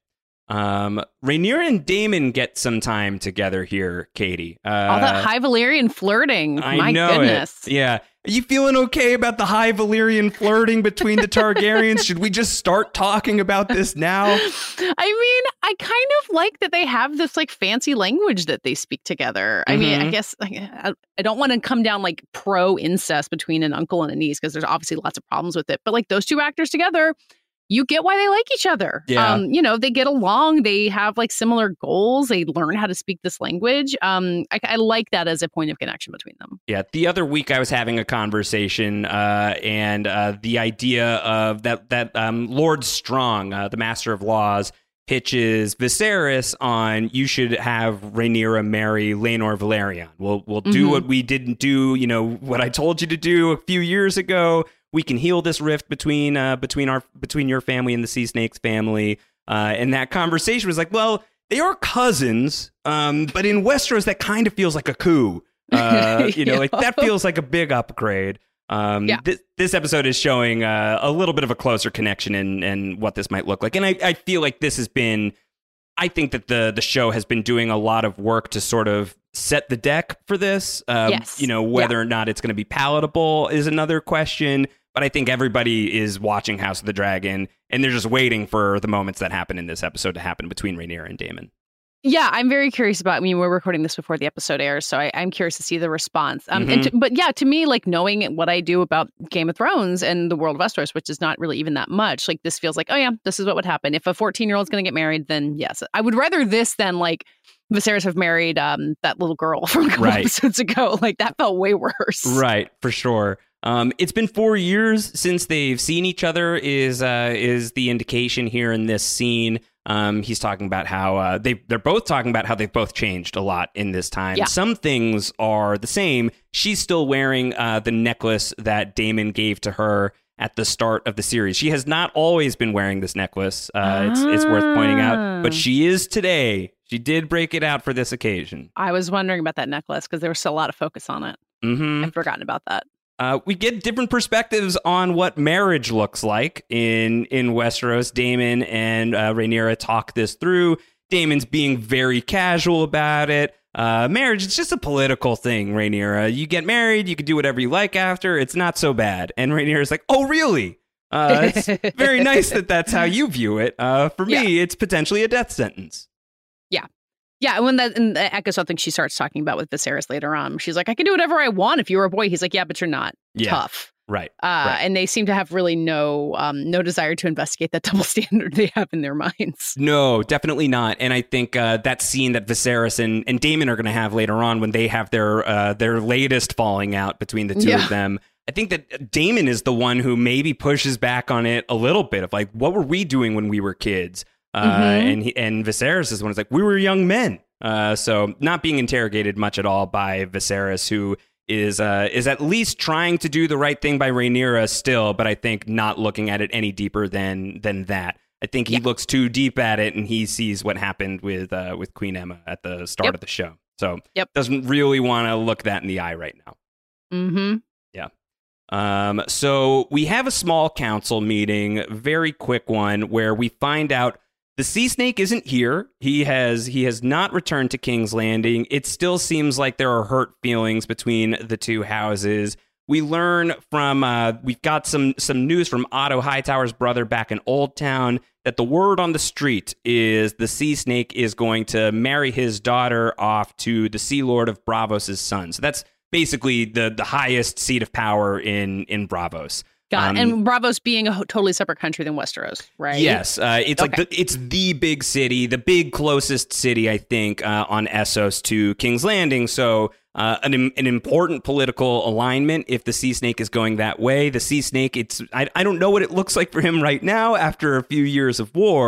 Speaker 5: Um, Rhaenyra and Daemon get some time together here, Katie. Uh,
Speaker 6: All that High Valyrian flirting.
Speaker 5: I
Speaker 6: My
Speaker 5: know
Speaker 6: goodness.
Speaker 5: it. Yeah. Are you feeling okay about the High Valyrian flirting between the Targaryens? Should we just start talking about this now?
Speaker 6: I mean, I kind of like that they have this like fancy language that they speak together. I mean, I
Speaker 5: Mhm.
Speaker 6: guess I, I don't want to come down like pro incest between an uncle and a niece because there's obviously lots of problems with it. But like those two actors together, you get why they like each other.
Speaker 5: Yeah.
Speaker 6: Um, you know, they get along. They have like similar goals. They learn how to speak this language. Um, I, I like that as a point of connection between them.
Speaker 5: Yeah, the other week I was having a conversation, uh, and uh, the idea of that that um, Lord Strong, uh, the Master of Laws, pitches Viserys on you should have Rhaenyra marry Laenor Velaryon. We'll we'll do
Speaker 6: Mhm.
Speaker 5: what we didn't do, you know, what I told you to do a few years ago. We can heal this rift between uh, between our between your family and the Sea Snakes family. Uh, and that conversation was like, well, they are cousins, um, but in Westeros that kind of feels like a coup. Uh, you know, like that feels like a big upgrade. Um,
Speaker 6: Yeah.
Speaker 5: this, this episode is showing uh, a little bit of a closer connection and and what this might look like. And I, I feel like this has been, I think that the the show has been doing a lot of work to sort of set the deck for this. Um,
Speaker 6: Yes.
Speaker 5: You know, whether or not it's going to be palatable is another question. But I think everybody is watching House of the Dragon, and they're just waiting for the moments that happen in this episode to happen between Rhaenyra and Daemon.
Speaker 6: Yeah, I'm very curious about. I mean, we're recording this before the episode airs, so I, I'm curious to see the response. Um, and
Speaker 5: Mhm.
Speaker 6: to, but yeah, to me, like knowing what I do about Game of Thrones and the world of Westeros, which is not really even that much, like this feels like, oh yeah, this is what would happen if a fourteen year old's going to get married. Then yes, I would rather this than like Viserys have married um that little girl from a couple
Speaker 5: Right.
Speaker 6: episodes ago. Like that felt way worse.
Speaker 5: Right, for sure. Um, it's been four years since they've seen each other. Is uh, is the indication here in this scene? Um, he's talking about how uh, they they're both talking about how they've both changed a lot in this time.
Speaker 6: Yeah.
Speaker 5: Some things are the same. She's still wearing uh, the necklace that Daemon gave to her at the start of the series. She has not always been wearing this necklace. Uh, it's it's worth pointing out, but she is today. She did break it out for this occasion.
Speaker 6: I was wondering about that necklace because there was still a lot of focus on it.
Speaker 5: Mm-hmm.
Speaker 6: I've forgotten about that.
Speaker 5: Uh, we get different perspectives on what marriage looks like in in Westeros. Daemon and uh, Rhaenyra talk this through. Daemon's being very casual about it. Uh, marriage, it's just a political thing, Rhaenyra. You get married, you can do whatever you like after. It's not so bad. And Rhaenyra's like, oh, really? Uh, it's very nice that that's how you view it. Uh, for me, it's potentially a death sentence.
Speaker 6: Yeah. Yeah, and when that and that echoes something she starts talking about with Viserys later on. She's like, I can do whatever I want if you were a boy. He's like, yeah, but you're not.
Speaker 5: Yeah.
Speaker 6: Tough.
Speaker 5: Right.
Speaker 6: Uh,
Speaker 5: right.
Speaker 6: And they seem to have really no um, no desire to investigate that double standard they have in their minds.
Speaker 5: No, definitely not. And I think uh, that scene that Viserys and, and Daemon are going to have later on when they have their uh, their latest falling out between the two
Speaker 6: Yeah.
Speaker 5: of them, I think that Daemon is the one who maybe pushes back on it a little bit of like, what were we doing when we were kids? Uh,
Speaker 6: Mhm.
Speaker 5: And he, and Viserys is the one who's like, we were young men. Uh, so not being interrogated much at all by Viserys, who is uh, is at least trying to do the right thing by Rhaenyra still, but I think not looking at it any deeper than than that. I think he
Speaker 6: Yeah.
Speaker 5: looks too deep at it, and he sees what happened with uh, with Queen Emma at the start
Speaker 6: Yep.
Speaker 5: of the show. So
Speaker 6: Yep.
Speaker 5: doesn't really want to look that in the eye right now.
Speaker 6: Mm-hmm.
Speaker 5: Um, so we have a small council meeting, very quick one, where we find out the Sea Snake isn't here. He has he has not returned to King's Landing. It still seems like there are hurt feelings between the two houses. We learn from uh, we've got some some news from Otto Hightower's brother back in Old Town that the word on the street is the Sea Snake is going to marry his daughter off to the Sea Lord of Braavos' son. So that's basically the the highest seat of power in in Braavos.
Speaker 6: Got
Speaker 5: Um,
Speaker 6: it. And Braavos being a ho- totally separate country than Westeros, right?
Speaker 5: Yes, uh, it's like
Speaker 6: Okay.
Speaker 5: the, it's the big city, the big closest city, I think, uh, on Essos to King's Landing. So uh, an im- an important political alignment if the Sea Snake is going that way. The Sea Snake, it's I, I don't know what it looks like for him right now after a few years of war,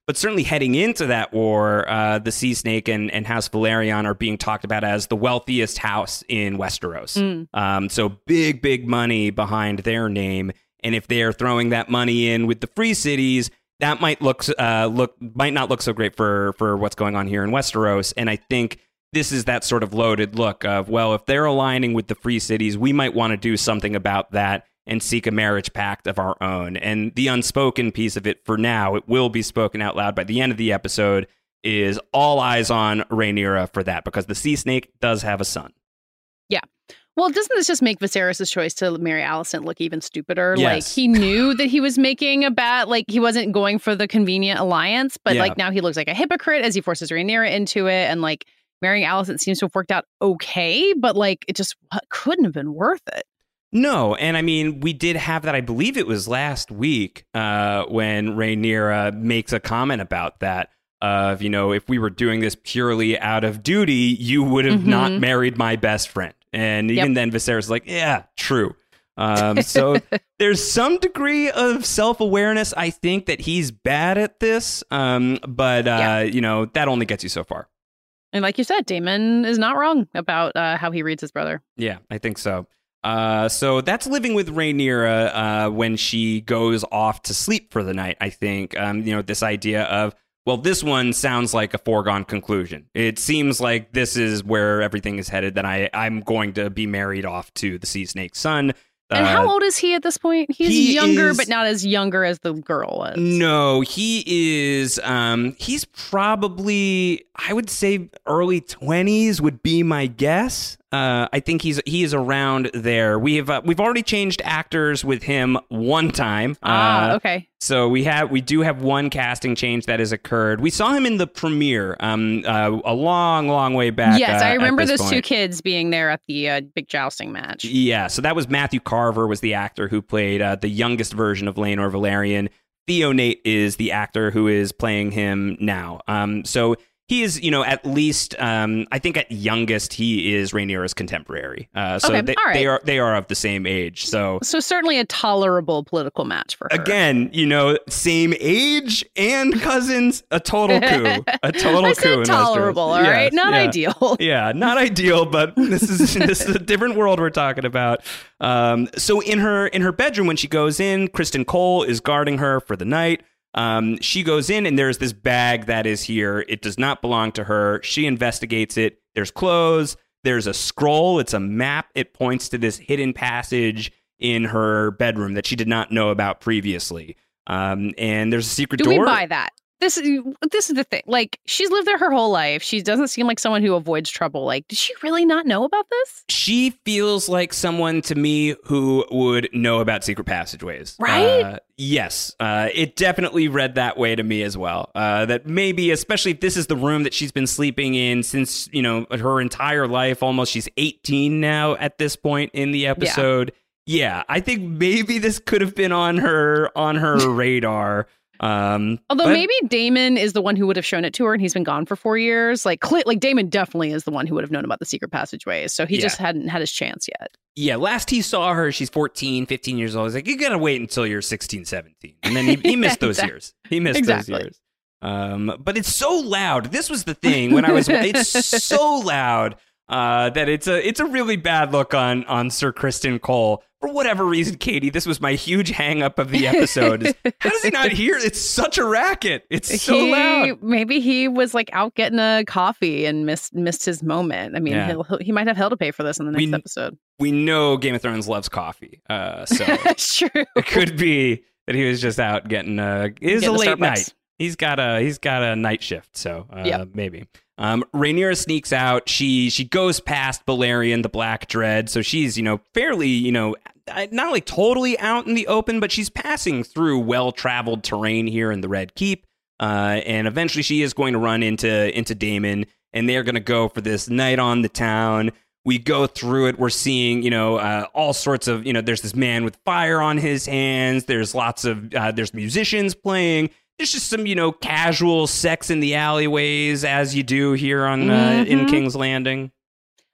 Speaker 5: But certainly heading into that war, uh, the Sea Snake and, and House Velaryon are being talked about as the wealthiest house in Westeros.
Speaker 6: Mm.
Speaker 5: Um, so big, big money behind their name. And if they're throwing that money in with the Free Cities, that might look uh, look might not look so great for for what's going on here in Westeros. And I think this is that sort of loaded look of, well, if they're aligning with the Free Cities, we might want to do something about that and seek a marriage pact of our own. And the unspoken piece of it for now, it will be spoken out loud by the end of the episode, is all eyes on Rhaenyra for that, because the Sea Snake does have a son.
Speaker 6: Yeah. Well, doesn't this just make Viserys' choice to marry Alicent look even stupider?
Speaker 5: Yes.
Speaker 6: Like, he knew that he was making a bad, like, he wasn't going for the convenient alliance, but,
Speaker 5: Yeah.
Speaker 6: like, now he looks like a hypocrite as he forces Rhaenyra into it, and, like, marrying Alicent seems to have worked out okay, but, like, it just couldn't have been worth it.
Speaker 5: No, and I mean, we did have that, I believe it was last week, uh, when Rhaenyra makes a comment about that, of, you know, if we were doing this purely out of duty, you would have
Speaker 6: Mm-hmm.
Speaker 5: not married my best friend. And even
Speaker 6: Yep.
Speaker 5: then, Viserys is like, yeah, true. Um, so there's some degree of self-awareness, I think, that he's bad at this, um, but, uh,
Speaker 6: Yeah.
Speaker 5: you know, that only gets you so far.
Speaker 6: And like you said, Daemon is not wrong about uh, how he reads his brother.
Speaker 5: Yeah, I think so. Uh, so that's living with Rhaenyra uh, when she goes off to sleep for the night, I think. Um, you know, this idea of, well, this one sounds like a foregone conclusion. It seems like this is where everything is headed, that I, I'm going to be married off to the Sea Snake's son.
Speaker 6: And
Speaker 5: Uh,
Speaker 6: how old is he at this point? He's
Speaker 5: he
Speaker 6: younger,
Speaker 5: is-
Speaker 6: but not as younger as the girl was.
Speaker 5: No, he is, um, he's probably, I would say early twenties would be my guess. Uh, I think he's he is around there. We have uh, we've already changed actors with him one time.
Speaker 6: Ah,
Speaker 5: Uh,
Speaker 6: okay.
Speaker 5: So we have we do have one casting change that has occurred. We saw him in the premiere um, uh, a long, long way back.
Speaker 6: Yes,
Speaker 5: uh,
Speaker 6: I
Speaker 5: at
Speaker 6: remember
Speaker 5: this
Speaker 6: those two
Speaker 5: point.
Speaker 6: kids being there at the uh, big jousting match.
Speaker 5: Yeah, so that was Matthew Carver was the actor who played uh, the youngest version of Laenor Velaryon. Theo Nate is the actor who is playing him now. Um, so he is, you know, at least, um, I think at youngest, he is Rhaenyra's contemporary. Uh, so
Speaker 6: Okay,
Speaker 5: they,
Speaker 6: all right.
Speaker 5: they are they are of the same age. So
Speaker 6: So certainly a tolerable political match for her.
Speaker 5: again, you know, same age and cousins, a total coup, a total
Speaker 6: I
Speaker 5: coup.
Speaker 6: said
Speaker 5: in Westeros.
Speaker 6: tolerable, all
Speaker 5: Yes,
Speaker 6: right? Not
Speaker 5: yeah.
Speaker 6: ideal.
Speaker 5: Yeah, not ideal, but this is this is a different world we're talking about. Um, so in her in her bedroom, when she goes in, Kristen Cole is guarding her for the night. Um, she goes in and there's this bag that is here. It does not belong to her. She investigates it. There's clothes. There's a scroll. It's a map. It points to this hidden passage in her bedroom that she did not know about previously. Um, and there's a secret
Speaker 6: Do
Speaker 5: door.
Speaker 6: we buy that? This is this is the thing. Like, she's lived there her whole life. She doesn't seem like someone who avoids trouble. Like, does she really not know about this?
Speaker 5: She feels like someone to me who would know about secret passageways.
Speaker 6: Right?
Speaker 5: Uh, yes. Uh, it definitely read that way to me as well. Uh, that maybe, especially if this is the room that she's been sleeping in since, you know, her entire life, almost. She's eighteen now at this point in the episode. Yeah, I think maybe this could have been on her on her radar. Um,
Speaker 6: Although
Speaker 5: but-
Speaker 6: maybe Damon is the one who would have shown it to her, and he's been gone for four years. Like, Cl- like Damon definitely is the one who would have known about the secret passageways. So he
Speaker 5: Yeah.
Speaker 6: just hadn't had his chance yet.
Speaker 5: Yeah, last he saw her, she's fourteen, fifteen years old. He's like, you got to wait until you're sixteen, seventeen. And then he, he missed those
Speaker 6: Exactly.
Speaker 5: years. He missed
Speaker 6: Exactly.
Speaker 5: those years. Um, but it's so loud. This was the thing when I was, it's so loud uh, that it's a it's a really bad look on on Sir Kristen Cole. For whatever reason, Katie, this was my huge hang up of the episode. is, how does he not hear? It's such a racket. It's so
Speaker 6: he,
Speaker 5: loud.
Speaker 6: Maybe he was like out getting a coffee and missed missed his moment. I mean,
Speaker 5: Yeah.
Speaker 6: he'll, he might have hell to pay for this in the next
Speaker 5: We-
Speaker 6: episode.
Speaker 5: We know Game of Thrones loves coffee. Uh, so
Speaker 6: That's true.
Speaker 5: it could be that he was just out getting uh it is a
Speaker 6: Getting the
Speaker 5: late
Speaker 6: Starbucks.
Speaker 5: night. He's got a he's got a night shift, so uh,
Speaker 6: Yeah.
Speaker 5: maybe. Um, Rhaenyra sneaks out. She she goes past Balerion, the Black Dread, so she's you know fairly you know not like totally out in the open, but she's passing through well traveled terrain here in the Red Keep. Uh, and eventually she is going to run into into Daemon, and they're going to go for this night on the town. We go through it. We're seeing, you know, uh, all sorts of, you know, there's this man with fire on his hands. There's lots of, uh, there's musicians playing. There's just some, you know, casual sex in the alleyways, as you do here on uh, in
Speaker 6: Mhm.
Speaker 5: King's Landing.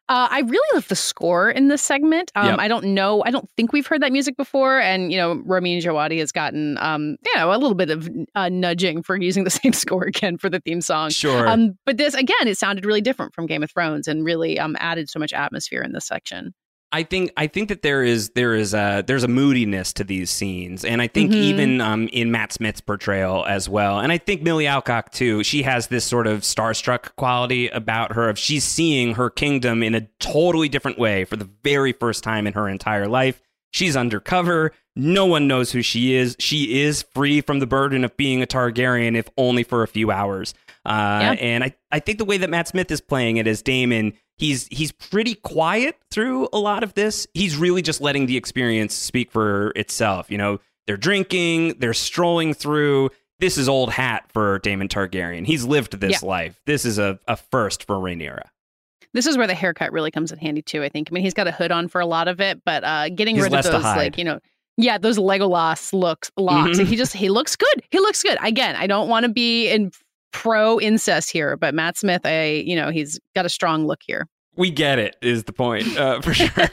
Speaker 6: Uh, I really love the score in this segment. Um,
Speaker 5: Yep.
Speaker 6: I don't know. I don't think we've heard that music before. And, you know, Ramin Djawadi has gotten, um, you know, a little bit of uh, nudging for using the same score again for the theme song.
Speaker 5: Sure.
Speaker 6: Um, but this, again, it sounded really different from Game of Thrones and really um, added so much atmosphere in this section.
Speaker 5: I think I think that there is there is a there's a moodiness to these scenes, and I think
Speaker 6: Mhm.
Speaker 5: even um, in Matt Smith's portrayal as well, and I think Millie Alcock too. She has this sort of starstruck quality about her of she's seeing her kingdom in a totally different way for the very first time in her entire life. She's undercover. No one knows who she is. She is free from the burden of being a Targaryen, if only for a few hours. Uh,
Speaker 6: Yeah.
Speaker 5: And I, I think the way that Matt Smith is playing it as Daemon, he's he's pretty quiet through a lot of this. He's really just letting the experience speak for itself. You know, they're drinking, they're strolling through. This is old hat for Daemon Targaryen. He's lived this
Speaker 6: Yeah.
Speaker 5: life. This is a, a first for Rhaenyra.
Speaker 6: This is where the haircut really comes in handy too, I think. I mean, he's got a hood on for a lot of it, but uh, getting
Speaker 5: He's
Speaker 6: rid
Speaker 5: less
Speaker 6: of
Speaker 5: to
Speaker 6: those,
Speaker 5: hide.
Speaker 6: like, you know, yeah, those Legolas looks locks.
Speaker 5: Mhm.
Speaker 6: He just he looks good. He looks good. Again, I don't want to be in pro incest here, but Matt Smith, I you know, he's got a strong look here.
Speaker 5: We get it, is the point, uh, for sure.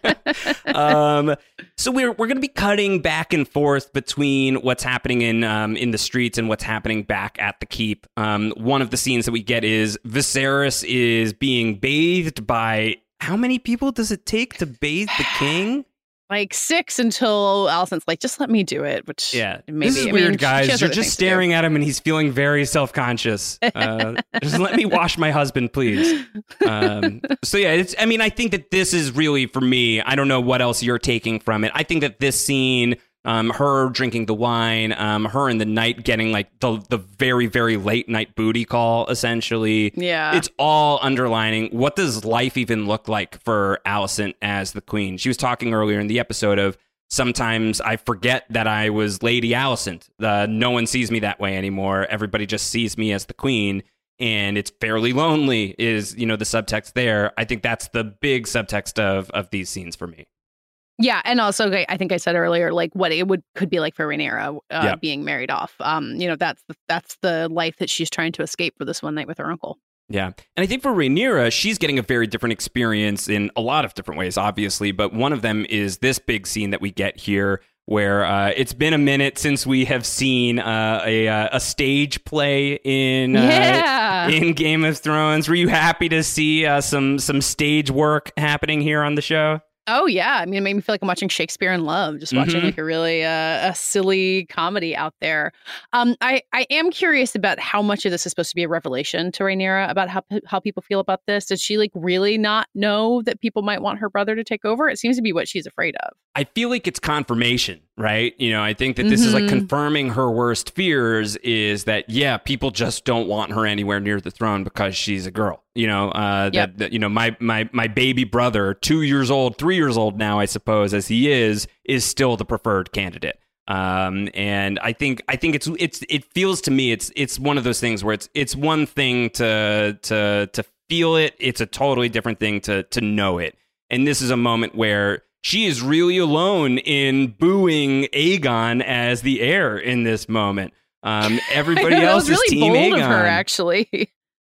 Speaker 5: um, so we're we're going to be cutting back and forth between what's happening in um, in the streets and what's happening back at the keep. Um, one of the scenes that we get is Viserys is being bathed by how many people does it take to bathe the king?
Speaker 6: Like six until Allison's like, just let me do it. Which
Speaker 5: Yeah,
Speaker 6: maybe
Speaker 5: this is
Speaker 6: I
Speaker 5: weird,
Speaker 6: mean, she
Speaker 5: guys.
Speaker 6: has
Speaker 5: You're
Speaker 6: other
Speaker 5: just
Speaker 6: things to do.
Speaker 5: staring at him, and he's feeling very self-conscious. Uh, just let me wash my husband, please. Um, so yeah, it's. I mean, I think that this is really for me. I don't know what else you're taking from it. I think that this scene, um, her drinking the wine, um, her in the night getting like the the very very late night booty call, essentially.
Speaker 6: Yeah.
Speaker 5: It's all underlining what does life even look like for Alicent as the queen. She was talking earlier in the episode of. Sometimes I forget that I was Lady Alicent. Uh, no one sees me that way anymore. Everybody just sees me as the queen, and it's fairly lonely is, you know, the subtext there. I think that's the big subtext of of these scenes for me.
Speaker 6: Yeah, and also okay, I think I said earlier, like what it would could be like for Rhaenyra uh,
Speaker 5: Yeah.
Speaker 6: being married off. Um, you know, that's the, that's the life that she's trying to escape for this one night with her uncle.
Speaker 5: Yeah. And I think for Rhaenyra, she's getting a very different experience in a lot of different ways, obviously. But one of them is this big scene that we get here where uh, it's been a minute since we have seen uh, a, uh, a stage play in, uh,
Speaker 6: Yeah.
Speaker 5: in Game of Thrones. Were you happy to see uh, some, some stage work happening here on the show?
Speaker 6: Oh yeah, I mean, it made me feel like I'm watching Shakespeare in Love, just watching
Speaker 5: Mhm.
Speaker 6: like a really uh, a silly comedy out there. Um, I I am curious about how much of this is supposed to be a revelation to Rhaenyra about how how people feel about this. Does she like really not know that people might want her brother to take over? It seems to be what she's afraid of.
Speaker 5: I feel like it's confirmation, right? You know, I think that this is like
Speaker 6: Mhm.
Speaker 5: confirming her worst fears is that, yeah, people just don't want her anywhere near the throne because she's a girl. You know, uh,
Speaker 6: Yep.
Speaker 5: that, that, you know, my, my, my baby brother, two years old, three years old now, I suppose, as he is, is still the preferred candidate. Um, and I think, I think it's, it's, it feels to me, it's, it's one of those things where it's, it's one thing to, to, to feel it. It's a totally different thing to, to know it. And this is a moment where she is really alone in booing Aegon as the heir in this moment. Um, everybody
Speaker 6: I know, that
Speaker 5: else
Speaker 6: was really
Speaker 5: is Team
Speaker 6: bold
Speaker 5: Aegon.
Speaker 6: of her, actually.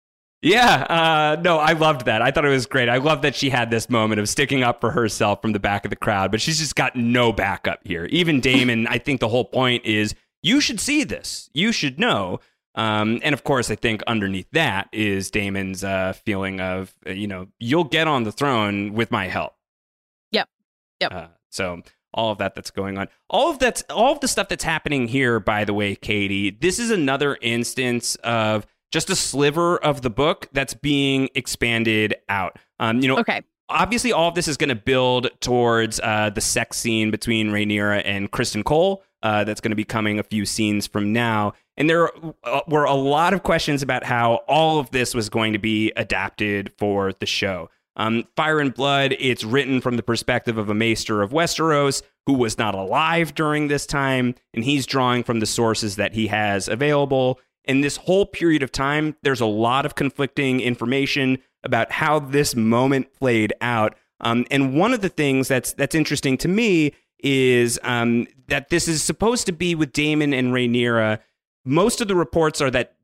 Speaker 5: Yeah, uh, no, I loved that. I thought it was great. I love that she had this moment of sticking up for herself from the back of the crowd, but she's just got no backup here. Even Daemon, I think the whole point is you should see this. You should know. Um, and of course, I think underneath that is Daemon's uh, feeling of, uh, you know, you'll get on the throne with my help.
Speaker 6: Yep. Yep.
Speaker 5: Uh, so all of that that's going on, all of that's all of the stuff that's happening here, by the way, Katie, this is another instance of just a sliver of the book that's being expanded out. Um, you know,
Speaker 6: Okay.
Speaker 5: obviously all of this is going to build towards uh, the sex scene between Rhaenyra and Kristen Cole. Uh, that's going to be coming a few scenes from now. And there uh, were a lot of questions about how all of this was going to be adapted for the show. Um, Fire and Blood, it's written from the perspective of a maester of Westeros who was not alive during this time, and he's drawing from the sources that he has available. In this whole period of time, there's a lot of conflicting information about how this moment played out. Um, and one of the things that's that's interesting to me is um, that this is supposed to be with Daemon and Rhaenyra. Most of the reports are that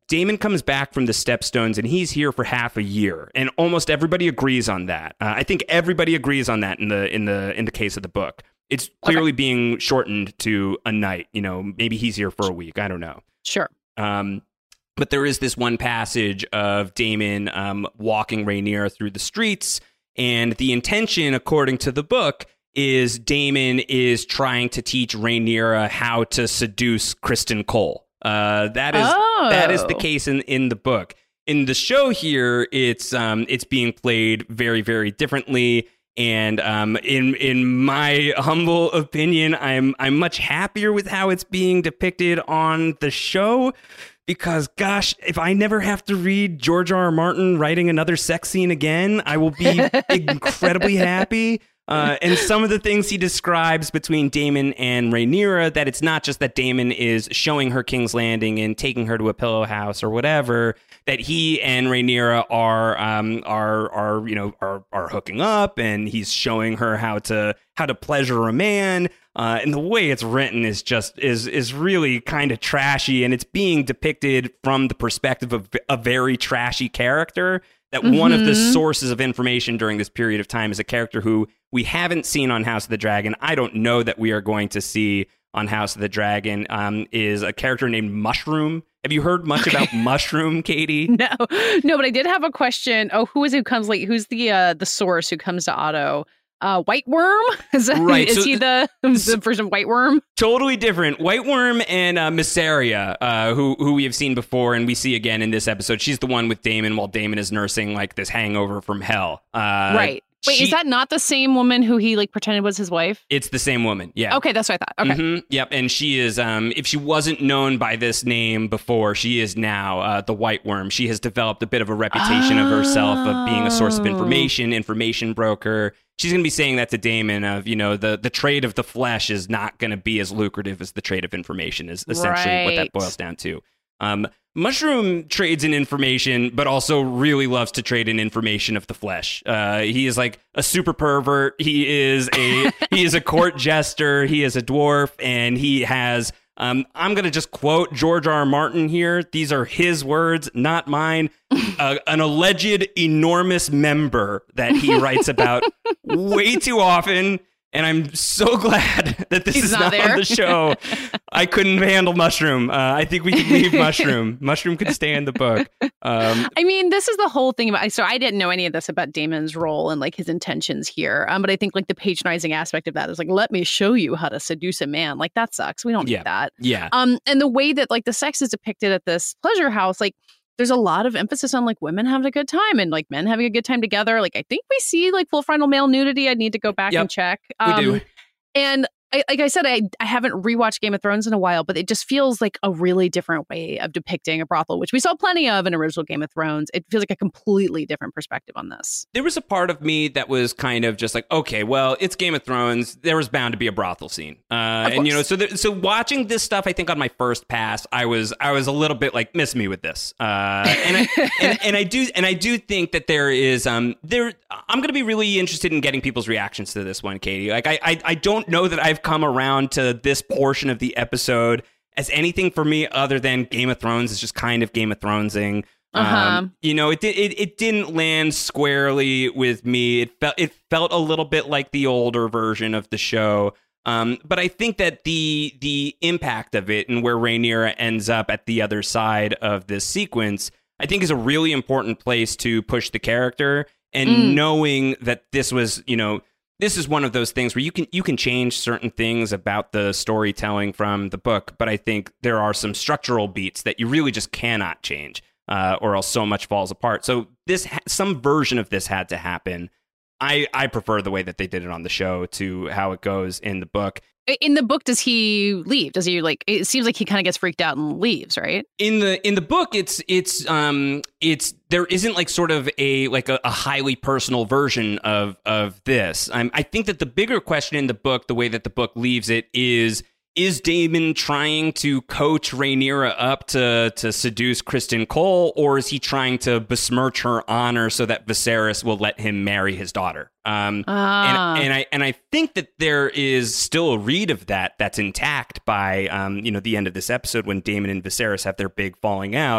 Speaker 5: Daemon comes back from the Stepstones and he's here for half a year, and almost everybody agrees on that. Uh, I think everybody agrees on that in the in the in the case of the book. It's clearly okay. being shortened to a night. You know, maybe he's here for a week. I don't know.
Speaker 6: Sure.
Speaker 5: Um, but there is this one passage of Daemon um, walking Rhaenyra through the streets, and the intention, according to the book, is Daemon is trying to teach Rhaenyra how to seduce Criston Cole. Uh, that is
Speaker 6: oh.
Speaker 5: that is the case in, in the book. In the show here, it's um it's being played very, very differently. And um in in my humble opinion, I'm I'm much happier with how it's being depicted on the show. Because, gosh, if I never have to read George R. R. Martin writing another sex scene again, I will be incredibly happy. Uh, and some of the things he describes between Daemon and Rhaenyra, that it's not just that Daemon is showing her King's Landing and taking her to a pillow house or whatever, that he and Rhaenyra are um, are are you know are are hooking up, and he's showing her how to how to pleasure a man. Uh, and the way it's written is just is is really kind of trashy, and it's being depicted from the perspective of a very trashy character. That mm-hmm. one of the sources of information during this period of time is a character who we haven't seen on House of the Dragon. I don't know that we are going to see on House of the Dragon. Um, is a character named Mushroom. Have you heard much okay. about Mushroom, Katie?
Speaker 6: No, no, but I did have a question. Oh, who is it who comes late? Who's the uh, the source who comes to Otto? Uh, White Worm? Is, that,
Speaker 5: right.
Speaker 6: is
Speaker 5: so,
Speaker 6: he the, the version of White Worm?
Speaker 5: Totally different. White Worm and uh, Mysaria, uh, who who we have seen before and we see again in this episode. She's the one with Daemon while Daemon is nursing like this hangover from hell. Uh,
Speaker 6: right. Wait, she, is that not the same woman who he like pretended was his wife?
Speaker 5: It's the same woman. Yeah.
Speaker 6: Okay, that's what I thought. Okay.
Speaker 5: Mm-hmm. Yep. And she is, um, if she wasn't known by this name before, she is now uh, the White Worm. She has developed a bit of a reputation oh. of herself of being a source of information, information broker. She's going to be saying that to Daemon of, you know, the, the trade of the flesh is not going to be as lucrative as the trade of information is essentially
Speaker 6: right.
Speaker 5: what that boils down to. Um, Mushroom trades in information, but also really loves to trade in information of the flesh. Uh, he is like a super pervert. He is a he is a court jester. He is a dwarf, and he has. Um, I'm going to just quote George R. R. Martin here. These are his words, not mine. Uh, an alleged enormous member that he writes about way too often. And I'm so glad that this
Speaker 6: He's
Speaker 5: is
Speaker 6: not,
Speaker 5: not on the show. I couldn't handle Mushroom. Uh, I think we can leave Mushroom. Mushroom could stay in the book. Um,
Speaker 6: I mean, this is the whole thing about. So I didn't know any of this about Daemon's role and like his intentions here. Um, but I think like the patronizing aspect of that is like, let me show you how to seduce a man. Like that sucks. We don't
Speaker 5: yeah,
Speaker 6: need that.
Speaker 5: Yeah.
Speaker 6: Um, and the way that like the sex is depicted at this pleasure house, like. There's a lot of emphasis on like women having a good time and like men having a good time together. Like I think we see like full frontal male nudity. I need to go back
Speaker 5: yep,
Speaker 6: and check.
Speaker 5: Um, we do.
Speaker 6: And I, like I said, I, I haven't rewatched Game of Thrones in a while, but it just feels like a really different way of depicting a brothel, which we saw plenty of in original Game of Thrones. It feels like a completely different perspective on this.
Speaker 5: There was a part of me that was kind of just like, okay, well, it's Game of Thrones. There was bound to be a brothel scene. Uh, and, you know, so the, so watching this stuff, I think on my first pass, I was I was a little bit like, miss me with this. Uh, and, I, and, and I do and I do think that there is um there I'm going to be really interested in getting people's reactions to this one, Katie. Like, I, I I don't know that I've come around to this portion of the episode as anything for me other than Game of Thrones is just kind of Game of Thronesing.
Speaker 6: Uh-huh.
Speaker 5: Um, you know, it, it it didn't land squarely with me. It felt it felt a little bit like the older version of the show. Um, but I think that the the impact of it and where Rhaenyra ends up at the other side of this sequence, I think is a really important place to push the character. And mm. knowing that this was, you know, this is one of those things where you can you can change certain things about the storytelling from the book, but I think there are some structural beats that you really just cannot change, uh, or else so much falls apart. So this ha- some version of this had to happen. I, I prefer the way that they did it on the show to how it goes in the book.
Speaker 6: In the book, does he leave? Does he like? It seems like he kind of gets freaked out and leaves, right?
Speaker 5: In the in the book, it's it's um it's there isn't like sort of a like a, a highly personal version of of this. Um, I think that the bigger question in the book, the way that the book leaves it, is is Daemon trying to coach Rhaenyra up to to seduce Criston Cole, or is he trying to besmirch her honor so that Viserys will let him marry his daughter? Um,
Speaker 6: ah.
Speaker 5: and, and I and I think that there is still a read of that that's intact by um, you know the end of this episode when Daemon and Viserys have their big falling out.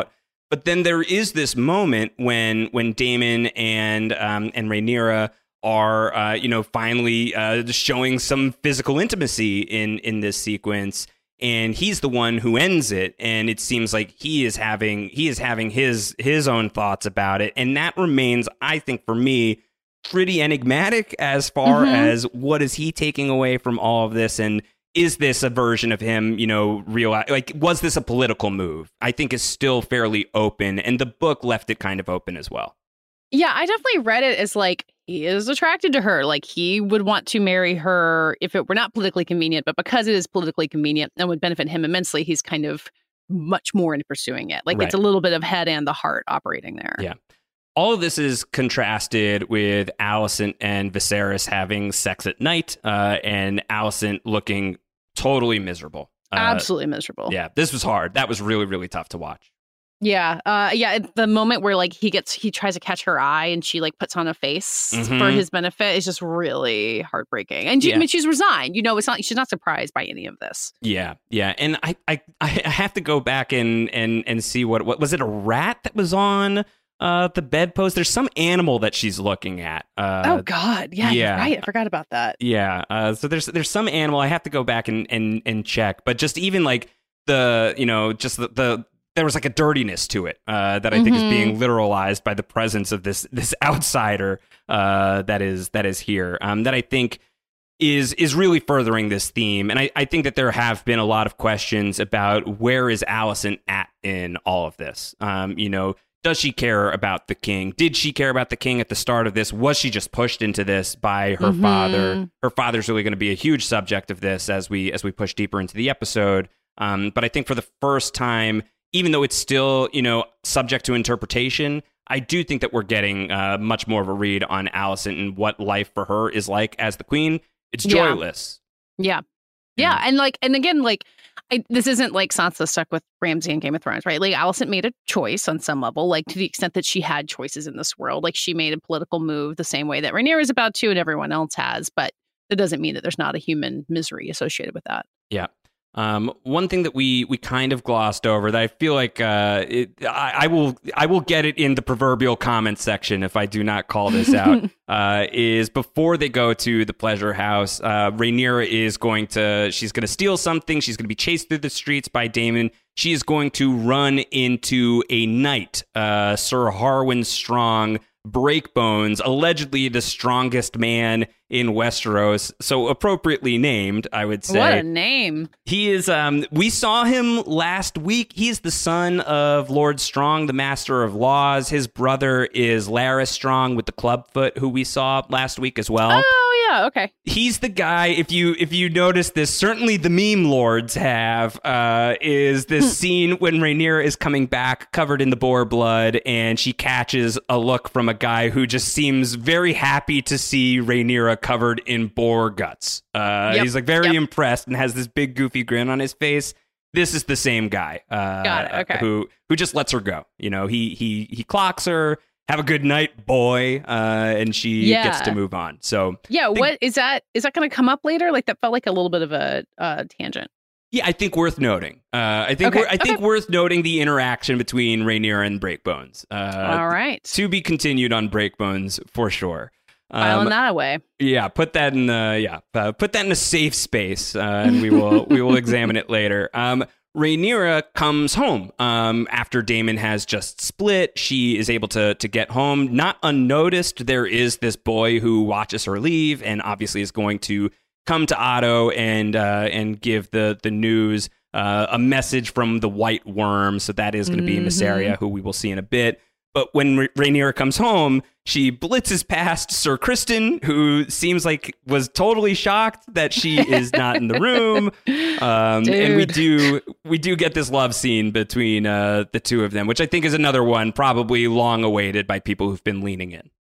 Speaker 5: But then there is this moment when when Daemon and um, and Rhaenyra are, uh, you know, finally uh, showing some physical intimacy in in this sequence, and he's the one who ends it. And it seems like he is having he is having his his own thoughts about it, and that remains, I think, for me, pretty enigmatic as far mm-hmm. as what is he taking away from all of this, and is this a version of him, you know, real, like, was this a political move? I think is still fairly open, and the book left it kind of open as well.
Speaker 6: Yeah, I definitely read it as like, he is attracted to her. Like, he would want to marry her if it were not politically convenient, but because it is politically convenient and would benefit him immensely, he's kind of much more into pursuing it. Like, right. It's a little bit of head and the heart operating there.
Speaker 5: Yeah. All of this is contrasted with Alicent and Viserys having sex at night, uh, and Alicent looking totally miserable. Uh,
Speaker 6: Absolutely miserable.
Speaker 5: Yeah, this was hard. That was really, really tough to watch.
Speaker 6: Yeah, uh, yeah. The moment where like he gets, he tries to catch her eye, and she like puts on a face
Speaker 5: mm-hmm.
Speaker 6: for his benefit is just really heartbreaking. And she,
Speaker 5: yeah.
Speaker 6: I mean, she's resigned. You know, it's not. She's not surprised by any of this.
Speaker 5: Yeah, yeah. And I, I, I have to go back and and and see what what was it? A rat that was on uh, the bedpost? There's some animal that she's looking at. Uh,
Speaker 6: oh God, yeah,
Speaker 5: yeah.
Speaker 6: You're right. I forgot about that.
Speaker 5: Yeah. Uh, so there's there's some animal. I have to go back and and and check. But just even like the you know just the. the there was like a dirtiness to it uh, that I think mm-hmm. is being literalized by the presence of this this outsider uh, that is that is here. Um, that I think is is really furthering this theme, and I, I think that there have been a lot of questions about where is Alicent at in all of this. Um, you know, does she care about the king? Did she care about the king at the start of this? Was she just pushed into this by her
Speaker 6: mm-hmm.
Speaker 5: father? Her father's really going to be a huge subject of this as we as we push deeper into the episode. Um, but I think for the first time, even though it's still, you know, subject to interpretation, I do think that we're getting uh, much more of a read on Alicent and what life for her is like as the queen. It's joyless.
Speaker 6: Yeah. Yeah. yeah. And like, and again, like, I, this isn't like Sansa stuck with Ramsay in Game of Thrones, right? Like, Alicent made a choice on some level, like to the extent that she had choices in this world. Like, she made a political move the same way that Rhaenyra is about to and everyone else has. But that doesn't mean that there's not a human misery associated with that.
Speaker 5: Yeah. Um, one thing that we we kind of glossed over that I feel like uh, it, I, I will I will get it in the proverbial comment section if I do not call this out uh, is before they go to the pleasure house, uh, Rhaenyra is going to she's going to steal something. She's going to be chased through the streets by Daemon. She is going to run into a knight, uh, Sir Harwin Strong, Breakbones, allegedly the strongest man in Westeros, so appropriately named, I would say.
Speaker 6: What a name.
Speaker 5: He is, um, we saw him last week. He's the son of Lord Strong, the Master of Laws. His brother is Larys Strong with the Clubfoot, who we saw last week as well.
Speaker 6: Oh, yeah, okay.
Speaker 5: He's the guy, if you if you notice this, certainly the meme lords have, uh, is this scene when Rhaenyra is coming back covered in the boar blood, and she catches a look from a guy who just seems very happy to see Rhaenyra covered in boar guts. Uh,
Speaker 6: yep.
Speaker 5: He's like very
Speaker 6: yep.
Speaker 5: impressed and has this big goofy grin on his face. This is the same guy uh,
Speaker 6: Got it. Okay.
Speaker 5: who who just lets her go. You know, he he he clocks her. Have a good night, boy, uh, and she
Speaker 6: yeah.
Speaker 5: gets to move on. So
Speaker 6: yeah,
Speaker 5: think,
Speaker 6: what is that? Is that going to come up later? Like, that felt like a little bit of a uh, tangent.
Speaker 5: Yeah, I think worth noting. Uh, I think
Speaker 6: okay.
Speaker 5: we're, I think
Speaker 6: okay.
Speaker 5: worth noting the interaction between Rhaenyra and Breakbones. Uh,
Speaker 6: All right,
Speaker 5: to be continued on Breakbones for sure.
Speaker 6: Filing
Speaker 5: um,
Speaker 6: that away.
Speaker 5: Yeah, put that in the yeah, uh, put that in a safe space, uh, and we will we will examine it later. Um, Rhaenyra comes home um, after Daemon has just split. She is able to to get home, not unnoticed. There is this boy who watches her leave, and obviously is going to come to Otto and uh, and give the the news, uh, a message from the White Worm. So that is going to be
Speaker 6: mm-hmm.
Speaker 5: Mysaria, who we will see in a bit. But when Ra- Rhaenyra comes home, she blitzes past Sir Criston, who seems like was totally shocked that she is not in the room. Um, and we do we do get this love scene between uh, the two of them, which I think is another one probably long awaited by people who've been leaning in.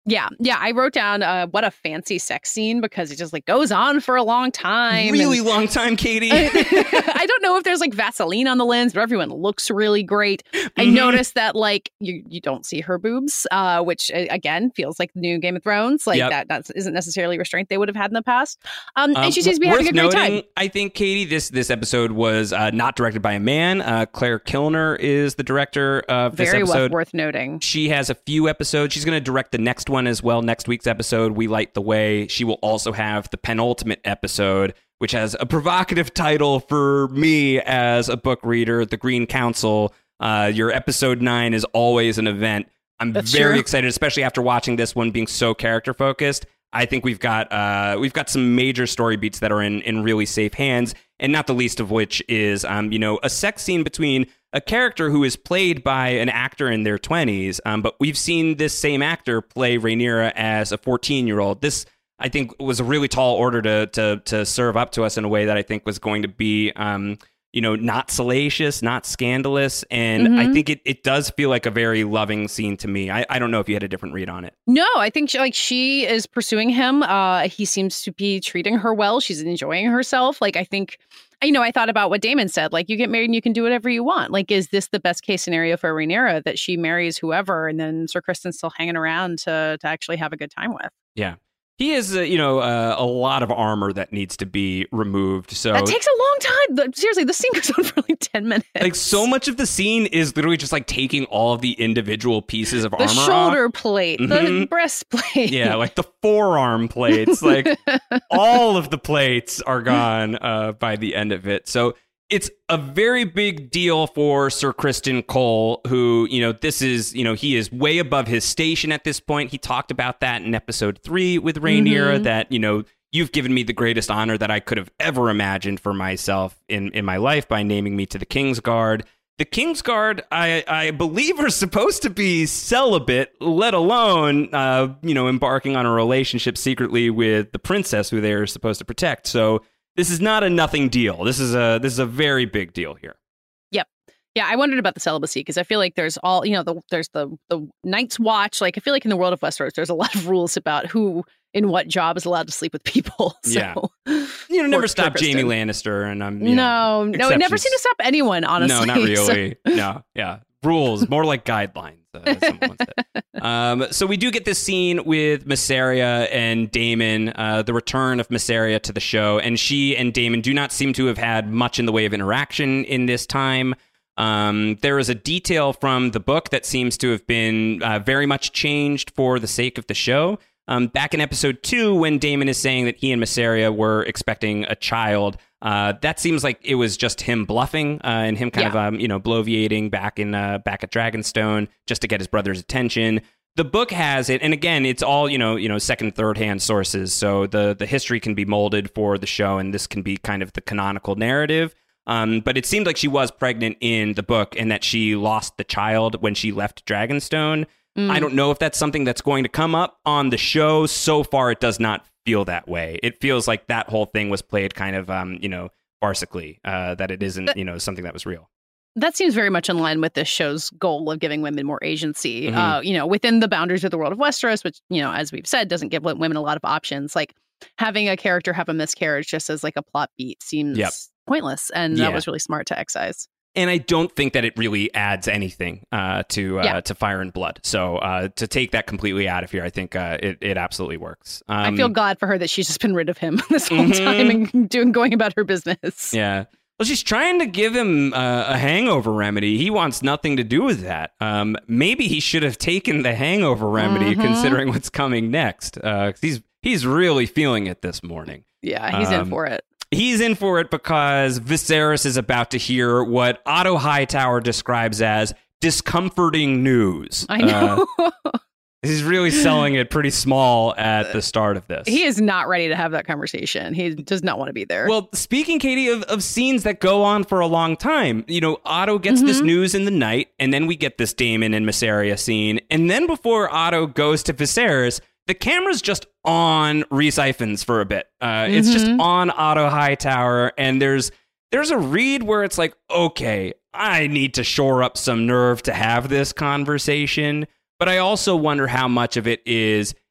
Speaker 6: Yeah, yeah. I wrote down uh, what a fancy sex scene because it just like goes on for a long time.
Speaker 5: Really
Speaker 6: and,
Speaker 5: long time, Katie.
Speaker 6: I, I don't know if there's like Vaseline on the lens, but everyone looks really great. I
Speaker 5: Mhm.
Speaker 6: noticed that like you you don't see her boobs, uh, which uh, again feels like the new Game of Thrones. Like
Speaker 5: Yep.
Speaker 6: that that isn't necessarily restraint they would have had in the past. Um,
Speaker 5: Um,
Speaker 6: and she seems to be
Speaker 5: worth
Speaker 6: having a great
Speaker 5: noting,
Speaker 6: time.
Speaker 5: I think, Katie, this this episode was uh, not directed by a man. Uh, Claire Kilner is the director of this
Speaker 6: Very
Speaker 5: episode.
Speaker 6: worth, worth noting.
Speaker 5: She has a few episodes. She's going to direct the next one as well. Next week's episode, We Light the Way. She will also have the penultimate episode, which has a provocative title for me as a book reader, The Green Council. Uh, your episode nine is always an event. I'm
Speaker 6: That's
Speaker 5: very
Speaker 6: true.
Speaker 5: excited, especially after watching this one being so character focused. I think we've got uh, we've got some major story beats that are in, in really safe hands, and not the least of which is um, you know, a sex scene between a character who is played by an actor in their twenties, um, but we've seen this same actor play Rhaenyra as a fourteen-year-old. This, I think, was a really tall order to to to serve up to us in a way that I think was going to be um, you know, not salacious, not scandalous, and
Speaker 6: Mhm.
Speaker 5: I think it, it does feel like a very loving scene to me. I, I don't know if you had a different read on it.
Speaker 6: No, I think she, like she is pursuing him. Uh, he seems to be treating her well. She's enjoying herself. Like I think, you know, I thought about what Damon said. Like you get married and you can do whatever you want. Like, is this the best case scenario for Rhaenyra that she marries whoever and then Sir Kristen's still hanging around to to actually have a good time with?
Speaker 5: Yeah. He has, uh, you know, uh, a lot of armor that needs to be removed. So
Speaker 6: That takes a long time. The- Seriously, the scene goes on for like ten minutes.
Speaker 5: like so much of the scene is literally just like taking all of the individual pieces of
Speaker 6: the
Speaker 5: armor
Speaker 6: shoulder
Speaker 5: off.
Speaker 6: plate, the
Speaker 5: Mhm.
Speaker 6: breastplate.
Speaker 5: Yeah, like the forearm plates, like all of the plates are gone uh, by the end of it. So it's a very big deal for Sir Criston Cole, who, you know, this is, you know, he is way above his station at this point. He talked about that in episode three with Rhaenyra,
Speaker 6: Mhm.
Speaker 5: that, you know, you've given me the greatest honor that I could have ever imagined for myself in, in my life by naming me to the Kingsguard. The Kingsguard, I, I believe, are supposed to be celibate, let alone, uh, you know, embarking on a relationship secretly with the princess who they're supposed to protect. So this is not a nothing deal. This is a this is a very big deal here.
Speaker 6: Yep. Yeah, I wondered about the celibacy because I feel like there's all, you know, the, there's the the Night's Watch. Like I feel like in the world of Westeros, there's a lot of rules about who in what job is allowed to sleep with people. So,
Speaker 5: Yeah. You know, never
Speaker 6: Poor
Speaker 5: stop
Speaker 6: Kristen.
Speaker 5: Jamie Lannister, and I'm you
Speaker 6: No,
Speaker 5: know,
Speaker 6: no, it never
Speaker 5: exceptions.
Speaker 6: seemed to stop anyone, honestly.
Speaker 5: No, not
Speaker 6: So-
Speaker 5: really. No, yeah. Rules, more like guidelines, uh, as someone said. Um, so we do get this scene with Mysaria and Daemon, uh, the return of Mysaria to the show, and she and Daemon do not seem to have had much in the way of interaction in this time. Um, there is a detail from the book that seems to have been uh, very much changed for the sake of the show. Um, back in episode two, when Daemon is saying that he and Mysaria were expecting a child, uh, that seems like it was just him bluffing uh, and him kind
Speaker 6: Yeah.
Speaker 5: of, um, you know, bloviating back in uh, back at Dragonstone just to get his brother's attention. The book has it, and again, it's all you know, you know, second, third hand sources. So the the history can be molded for the show, and this can be kind of the canonical narrative. Um, but it seemed like she was pregnant in the book, and that she lost the child when she left Dragonstone.
Speaker 6: Mm.
Speaker 5: I don't know if that's something that's going to come up on the show. So far, it does not feel that way. It feels like that whole thing was played kind of, um, you know, farcically, uh, that it isn't, you know, something that was real.
Speaker 6: That seems very much in line with this show's goal of giving women more agency,
Speaker 5: Mhm.
Speaker 6: uh, you know, within the boundaries of the world of Westeros, which, you know, as we've said, doesn't give women a lot of options. Like having a character have a miscarriage just as like a plot beat seems
Speaker 5: Yep.
Speaker 6: pointless. And
Speaker 5: Yeah.
Speaker 6: that was really smart to excise.
Speaker 5: And I don't think that it really adds anything uh, to uh,
Speaker 6: Yeah.
Speaker 5: to Fire and Blood. So uh, to take that completely out of here, I think uh, it, it absolutely works. Um,
Speaker 6: I feel glad for her that she's just been rid of him this whole
Speaker 5: Mhm.
Speaker 6: time and doing going about her business.
Speaker 5: Yeah. Well, she's trying to give him uh, a hangover remedy. He wants nothing to do with that. Um, maybe he should have taken the hangover remedy,
Speaker 6: Mhm.
Speaker 5: considering what's coming next. Uh, 'cause he's he's really feeling it this morning.
Speaker 6: Yeah, he's
Speaker 5: Um,
Speaker 6: in for it.
Speaker 5: He's in for it because Viserys is about to hear what Otto Hightower describes as discomforting news.
Speaker 6: I know.
Speaker 5: Uh, he's really selling it pretty small at the start of this.
Speaker 6: He is not ready to have that conversation. He does not want to be there.
Speaker 5: Well, speaking, Katie, of, of scenes that go on for a long time, you know, Otto gets this
Speaker 6: Mhm.
Speaker 5: news in the night, and then we get this Daemon and Mysaria scene. And then before Otto goes to Viserys, the camera's just on Rhys Ifans for a bit. Uh, It's just
Speaker 6: Mhm.
Speaker 5: on Otto Hightower, and there's there's a read where it's like, okay, I need to shore up some nerve to have this conversation. But I also wonder how much of it is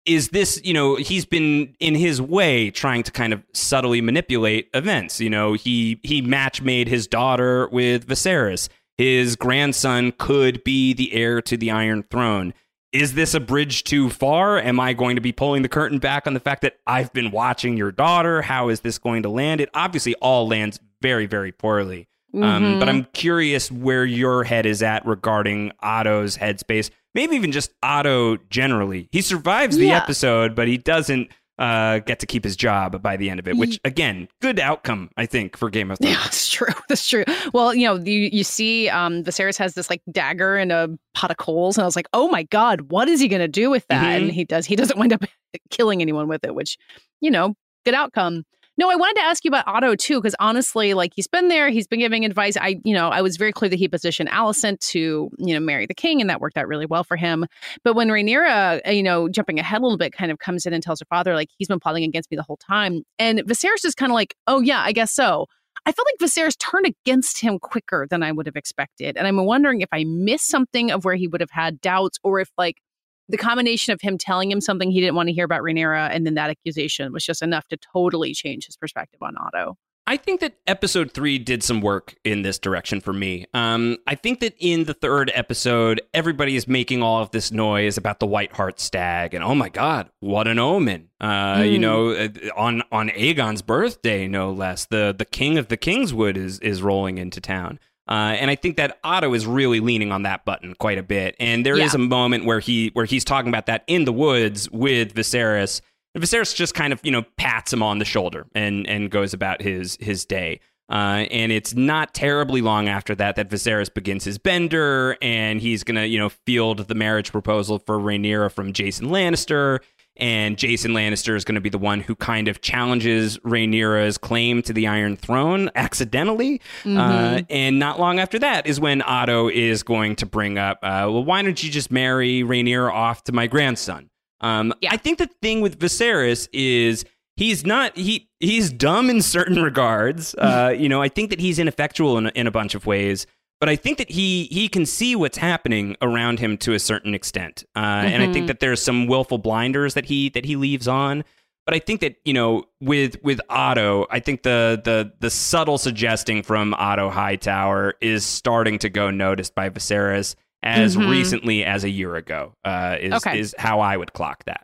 Speaker 5: is this, you know, he's been in his way trying to kind of subtly manipulate events. You know, he he match made his daughter with Viserys. His grandson could be the heir to the Iron Throne. Is this a bridge too far? Am I going to be pulling the curtain back on the fact that I've been watching your daughter? How is this going to land? It obviously all lands very, very poorly. Mm-hmm. Um, but I'm curious where your head is at regarding Otto's headspace. Maybe even just Otto generally. He survives the
Speaker 6: yeah.
Speaker 5: episode, but he doesn't uh, get to keep his job by the end of it, which, again, good outcome, I think, for Game of Thrones.
Speaker 6: Yeah, that's true. That's true. Well, you know, you, you see um, Viserys has this like dagger and a pot of coals, and I was like, oh my God, what is he going to do with that? Mm-hmm. And he does. He doesn't wind up killing anyone with it, which, you know, good outcome. No, I wanted to ask you about Otto, too, because honestly, like, he's been there. He's been giving advice. I, you know, I was very clear that he positioned Alicent to, you know, marry the king, and that worked out really well for him. But when Rhaenyra, you know, jumping ahead a little bit, kind of comes in and tells her father, like, he's been plotting against me the whole time. And Viserys is kind of like, oh, yeah, I guess so. I felt like Viserys turned against him quicker than I would have expected. And I'm wondering if I missed something of where he would have had doubts, or if, like, the combination of him telling him something he didn't want to hear about Rhaenyra and then that accusation was just enough to totally change his perspective on Otto.
Speaker 5: I think that episode three did some work in this direction for me. Um, I think that in the third episode, everybody is making all of this noise about the White Hart Stag, and oh my God, what an omen! Uh, mm. You know, on on Aegon's birthday, no less, the the King of the Kingswood is is rolling into town. Uh, and I think that Otto is really leaning on that button quite a bit. And there yeah. is a moment where he where he's talking about that in the woods with Viserys. And Viserys just kind of, you know, pats him on the shoulder and and goes about his his day. Uh, and it's not terribly long after that that Viserys begins his bender, and he's going to, you know, field the marriage proposal for Rhaenyra from Jason Lannister. And Jason Lannister is going to be the one who kind of challenges Rhaenyra's claim to the Iron Throne accidentally. Mm-hmm. Uh, and not long after that is when Otto is going to bring up, uh, well, why don't you just marry Rhaenyra off to my grandson? Um, yeah. I think the thing with Viserys is he's not, he he's dumb in certain regards. Uh, you know, I think that he's ineffectual in, in a bunch of ways. But I think that he he can see what's happening around him to a certain extent, uh, mm-hmm. and I think that there's some willful blinders that he that he leaves on. But I think that, you know, with with Otto, I think the the the subtle suggesting from Otto Hightower is starting to go noticed by Viserys as mm-hmm. recently as a year ago. Uh, is okay. is how I would clock that.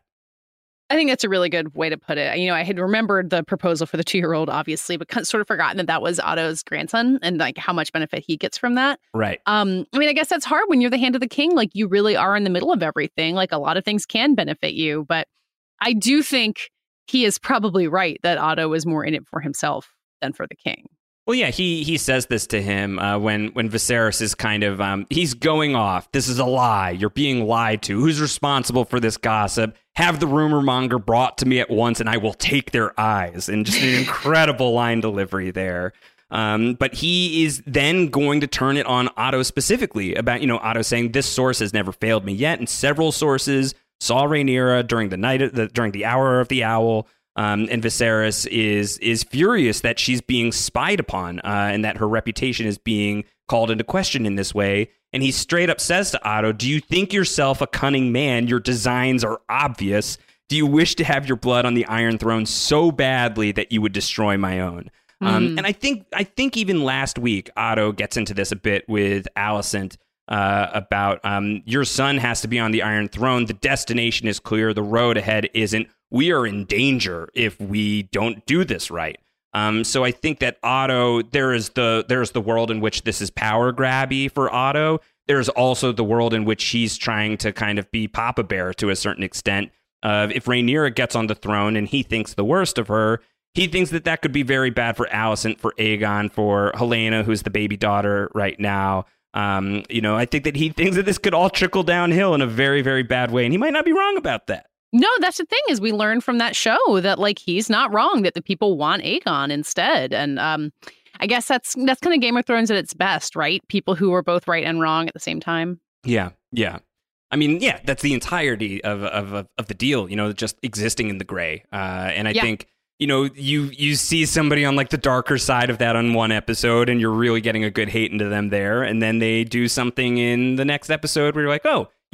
Speaker 6: I think that's a really good way to put it. You know, I had remembered the proposal for the two-year-old, obviously, but sort of forgotten that that was Otto's grandson and like how much benefit he gets from that.
Speaker 5: Right.
Speaker 6: Um, I mean, I guess that's hard when you're the hand of the king. Like, you really are in the middle of everything. Like, a lot of things can benefit you. But I do think he is probably right that Otto is more in it for himself than for the king.
Speaker 5: Well, yeah, he he says this to him uh, when when Viserys is kind of um, he's going off. This is a lie. You're being lied to. Who's responsible for this gossip? Have the rumor monger brought to me at once, and I will take their eyes. And just an incredible line delivery there. Um, but he is then going to turn it on Otto specifically about, you know, Otto saying this source has never failed me yet, and several sources saw Rhaenyra during the night of the, during the hour of the owl. Um, and Viserys is is furious that she's being spied upon uh, and that her reputation is being called into question in this way. And he straight up says to Otto, do you think yourself a cunning man? Your designs are obvious. Do you wish to have your blood on the Iron Throne so badly that you would destroy my own? Mm. Um, and I think I think even last week, Otto gets into this a bit with Alicent uh, about um, your son has to be on the Iron Throne. The destination is clear. The road ahead isn't. We are in danger if we don't do this right. Um, so I think that Otto, there is the there's the world in which this is power grabby for Otto. There's also the world in which he's trying to kind of be Papa Bear to a certain extent. Uh, if Rhaenyra gets on the throne and he thinks the worst of her, he thinks that that could be very bad for Alicent, for Aegon, for Helena, who's the baby daughter right now. Um, you know, I think that he thinks that this could all trickle downhill in a very, very bad way, and he might not be wrong about that.
Speaker 6: No, that's the thing is we learned from that show that like he's not wrong, that the people want Aegon instead. And um, I guess that's that's kind of Game of Thrones at its best, right? People who are both right and wrong at the same time.
Speaker 5: Yeah, yeah. I mean, yeah, that's the entirety of of of, of the deal, you know, just existing in the gray. Uh, and I yeah. think, you know, you you see somebody on like the darker side of that on one episode and you're really getting a good hate into them there. And then they do something in the next episode where you're like, oh,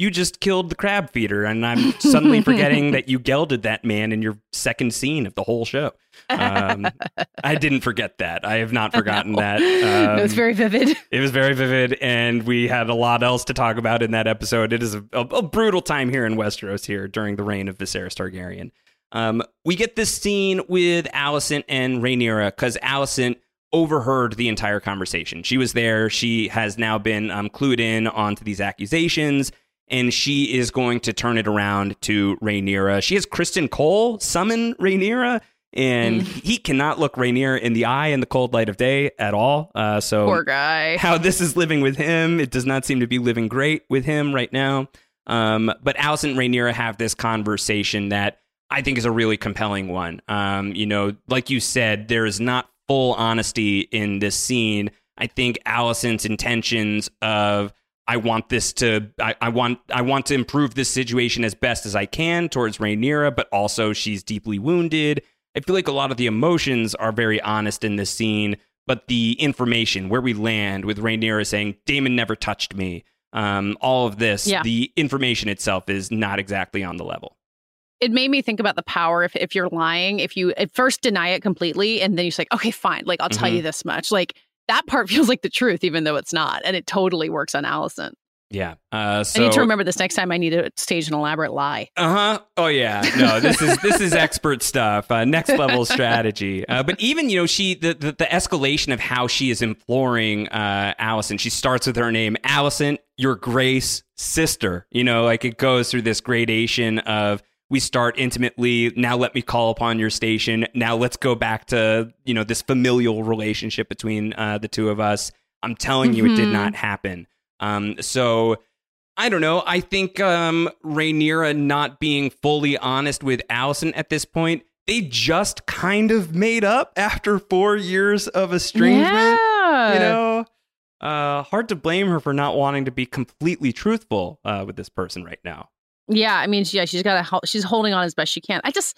Speaker 5: you just killed the crab feeder, and I'm suddenly forgetting that you gelded that man in your second scene of the whole show. Um, I didn't forget that. I have not forgotten that. Um,
Speaker 6: it was very vivid.
Speaker 5: It was very vivid, and we had a lot else to talk about in that episode. It is a, a, a brutal time here in Westeros here during the reign of Viserys Targaryen. Um, we get this scene with Alicent and Rhaenyra because Alicent overheard the entire conversation. She was there. She has now been um, clued in onto these accusations, and she is going to turn it around to Rhaenyra. She has Kristen Cole summon Rhaenyra, and mm. he cannot look Rhaenyra in the eye in the cold light of day at all. Uh, so
Speaker 6: poor guy.
Speaker 5: How this is living with him, it does not seem to be living great with him right now. Um, but Alicent and Rhaenyra have this conversation that I think is a really compelling one. Um, you know, like you said, there is not full honesty in this scene. I think Alicent's intentions of I want this to I, I want I want to improve this situation as best as I can towards Rhaenyra, but also she's deeply wounded. I feel like a lot of the emotions are very honest in this scene, but the information, where we land with Rhaenyra saying Daemon never touched me, um, all of this, yeah. the information itself is not exactly on the level.
Speaker 6: It made me think about the power if, if you're lying, if you at first deny it completely and then you say, okay, fine, like I'll tell mm-hmm. you this much. Like that part feels like the truth, even though it's not. And it totally works on Alicent.
Speaker 5: Yeah. Uh, so,
Speaker 6: I need to remember this next time I need to stage an elaborate lie.
Speaker 5: Uh-huh. Oh, yeah. No, this is this is expert stuff. Uh, next level strategy. Uh, but even, you know, she the, the, the escalation of how she is imploring uh, Alicent. She starts with her name, Alicent, your grace, sister. You know, like it goes through this gradation of we start intimately. Now let me call upon your station. Now let's go back to, you know, this familial relationship between uh, the two of us. I'm telling you, mm-hmm. it did not happen. Um, so I don't know. I think um, Rhaenyra not being fully honest with Alicent at this point, they just kind of made up after four years of estrangement.
Speaker 6: Yeah.
Speaker 5: You know, uh, hard to blame her for not wanting to be completely truthful uh, with this person right now.
Speaker 6: Yeah, I mean, yeah, she's got to. She's holding on as best she can. I just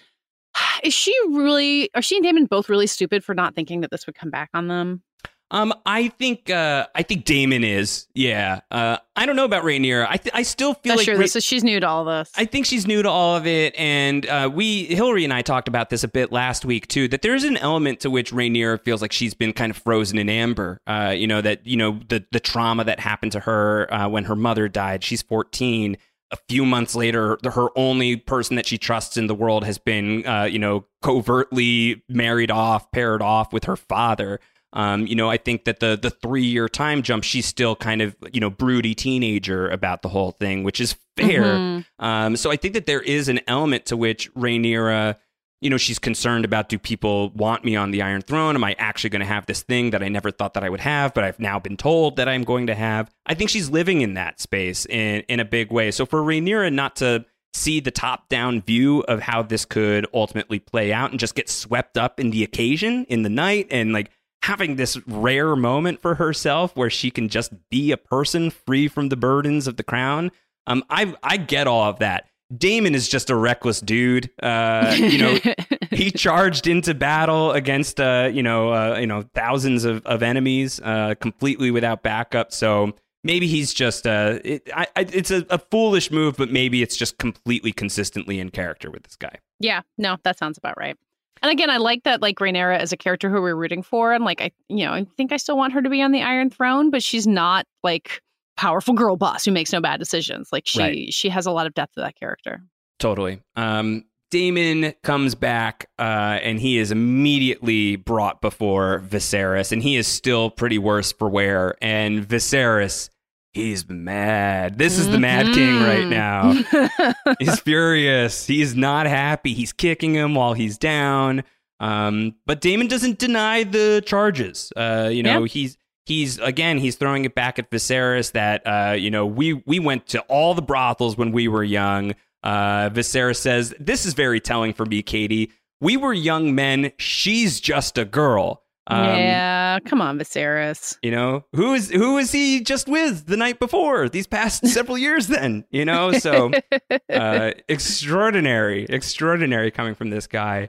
Speaker 6: is she really? Are she and Daemon both really stupid for not thinking that this would come back on them?
Speaker 5: Um, I think uh, I think Daemon is. Yeah. Uh, I don't know about Rhaenyra. I th- I still feel
Speaker 6: That's
Speaker 5: like
Speaker 6: sure.
Speaker 5: Ra-
Speaker 6: This is, she's new to all this.
Speaker 5: I think she's new to all of it, and uh, we Hillary and I talked about this a bit last week too. That there's an element to which Rhaenyra feels like she's been kind of frozen in amber. Uh, you know that you know the the trauma that happened to her uh, when her mother died. She's fourteen. A few months later, her only person that she trusts in the world has been, uh, you know, covertly married off, paired off with her father. Um, you know, I think that the the three year time jump, she's still kind of, you know, broody teenager about the whole thing, which is fair. Mm-hmm. Um, so I think that there is an element to which Rhaenyra, you know, she's concerned about, do people want me on the Iron Throne? Am I actually going to have this thing that I never thought that I would have, but I've now been told that I'm going to have? I think she's living in that space in, in a big way. So for Rhaenyra not to see the top-down view of how this could ultimately play out and just get swept up in the occasion, in the night, and like having this rare moment for herself where she can just be a person free from the burdens of the crown, um, I I get all of that. Daemon is just a reckless dude. Uh, you know, he charged into battle against, uh, you know, uh, you know, thousands of, of enemies, uh, completely without backup. So maybe he's just, uh, it, I, I, it's a, a foolish move, but maybe it's just completely consistently in character with this guy.
Speaker 6: Yeah, no, that sounds about right. And again, I like that, like, Rhaenyra as a character who we're rooting for. And like, I, you know, I think I still want her to be on the Iron Throne, but she's not like powerful girl boss who makes no bad decisions. Like she right. she has a lot of depth to that character.
Speaker 5: Totally. Um, Daemon comes back uh, and he is immediately brought before Viserys, and he is still pretty worse for wear. And Viserys, he's mad. This is the Mad King right now. He's furious. He's not happy. He's kicking him while he's down. Um, but Daemon doesn't deny the charges. Uh, you know, yeah. he's He's, again, he's throwing it back at Viserys that, uh, you know, we we went to all the brothels when we were young. Uh, Viserys says, this is very telling for me, Katie. We were young men. She's just a girl. Um,
Speaker 6: yeah, come on, Viserys.
Speaker 5: You know, who is who is he just with the night before? These past several years then, you know? So uh, extraordinary, extraordinary coming from this guy.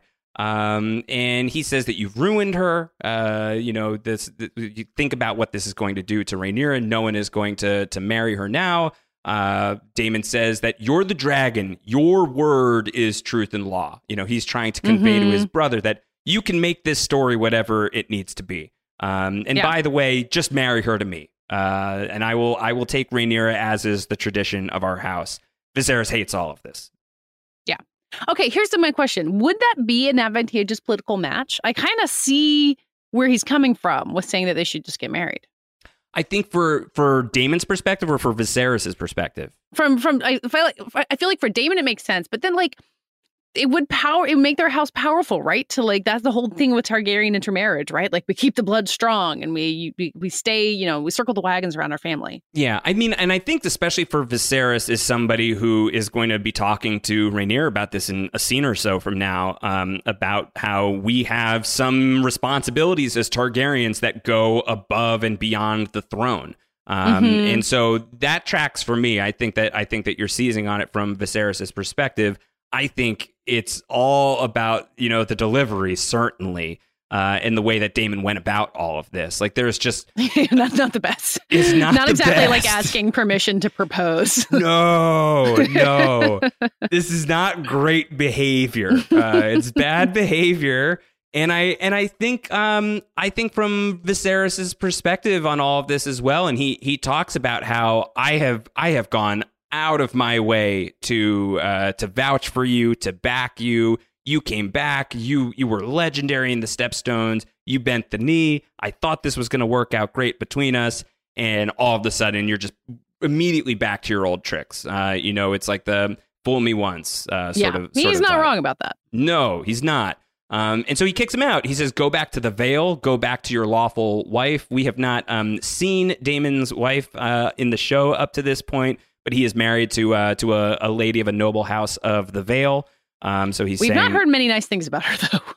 Speaker 5: Um, and he says that you've ruined her. Uh, you know, this, th- you think about what this is going to do to Rhaenyra. No one is going to, to marry her now. uh, Daemon says that you're the dragon. Your word is truth and law. You know, he's trying to convey
Speaker 6: Mm-hmm.
Speaker 5: to his brother that you can make this story whatever it needs to be. Um, and
Speaker 6: Yeah.
Speaker 5: by the way, just marry her to me. Uh, and I will I will take Rhaenyra as is the tradition of our house. Viserys hates all of this.
Speaker 6: Yeah. Okay, here's the, my question. Would that be an advantageous political match? I kind of see where he's coming from with saying that they should just get married.
Speaker 5: I think for for Daemon's perspective or for Viserys' perspective.
Speaker 6: From from I feel like I feel like for Daemon it makes sense, but then like it would power it would make their house powerful, right? To like that's the whole thing with Targaryen intermarriage, right? Like we keep the blood strong and we we, we stay, you know, we circle the wagons around our family.
Speaker 5: Yeah, I mean, and I think especially for Viserys is somebody who is going to be talking to Rhaenyra about this in a scene or so from now, um, about how we have some responsibilities as Targaryens that go above and beyond the throne. Um,
Speaker 6: Mhm.
Speaker 5: And so that tracks for me. I think that I think that you're seizing on it from Viserys' perspective. I think it's all about, you know, the delivery, certainly, uh, and the way that Daemon went about all of this. Like, there's just...
Speaker 6: That's not the best.
Speaker 5: It's not
Speaker 6: Not
Speaker 5: the
Speaker 6: exactly like
Speaker 5: best.
Speaker 6: asking permission to propose.
Speaker 5: No, no. This is not great behavior. Uh, it's bad behavior. And I and I think um, I think from Viserys' perspective on all of this as well, and he he talks about how I have I have gone out of my way to uh, to vouch for you, to back you. You came back. You you were legendary in the Stepstones. You bent the knee. I thought this was going to work out great between us, and all of a sudden you're just immediately back to your old tricks. Uh, you know, it's like the fool me once uh, sort
Speaker 6: yeah,
Speaker 5: of.
Speaker 6: he's
Speaker 5: sort of
Speaker 6: not
Speaker 5: vibe.
Speaker 6: wrong about that.
Speaker 5: No, he's not. Um, and so he kicks him out. He says, go back to the Vale, go back to your lawful wife. We have not um, seen Daemon's wife uh, in the show up to this point, but he is married to uh, to a, a lady of a noble house of the Vale. Um, so he's
Speaker 6: We've
Speaker 5: saying,
Speaker 6: not heard many nice things about her, though.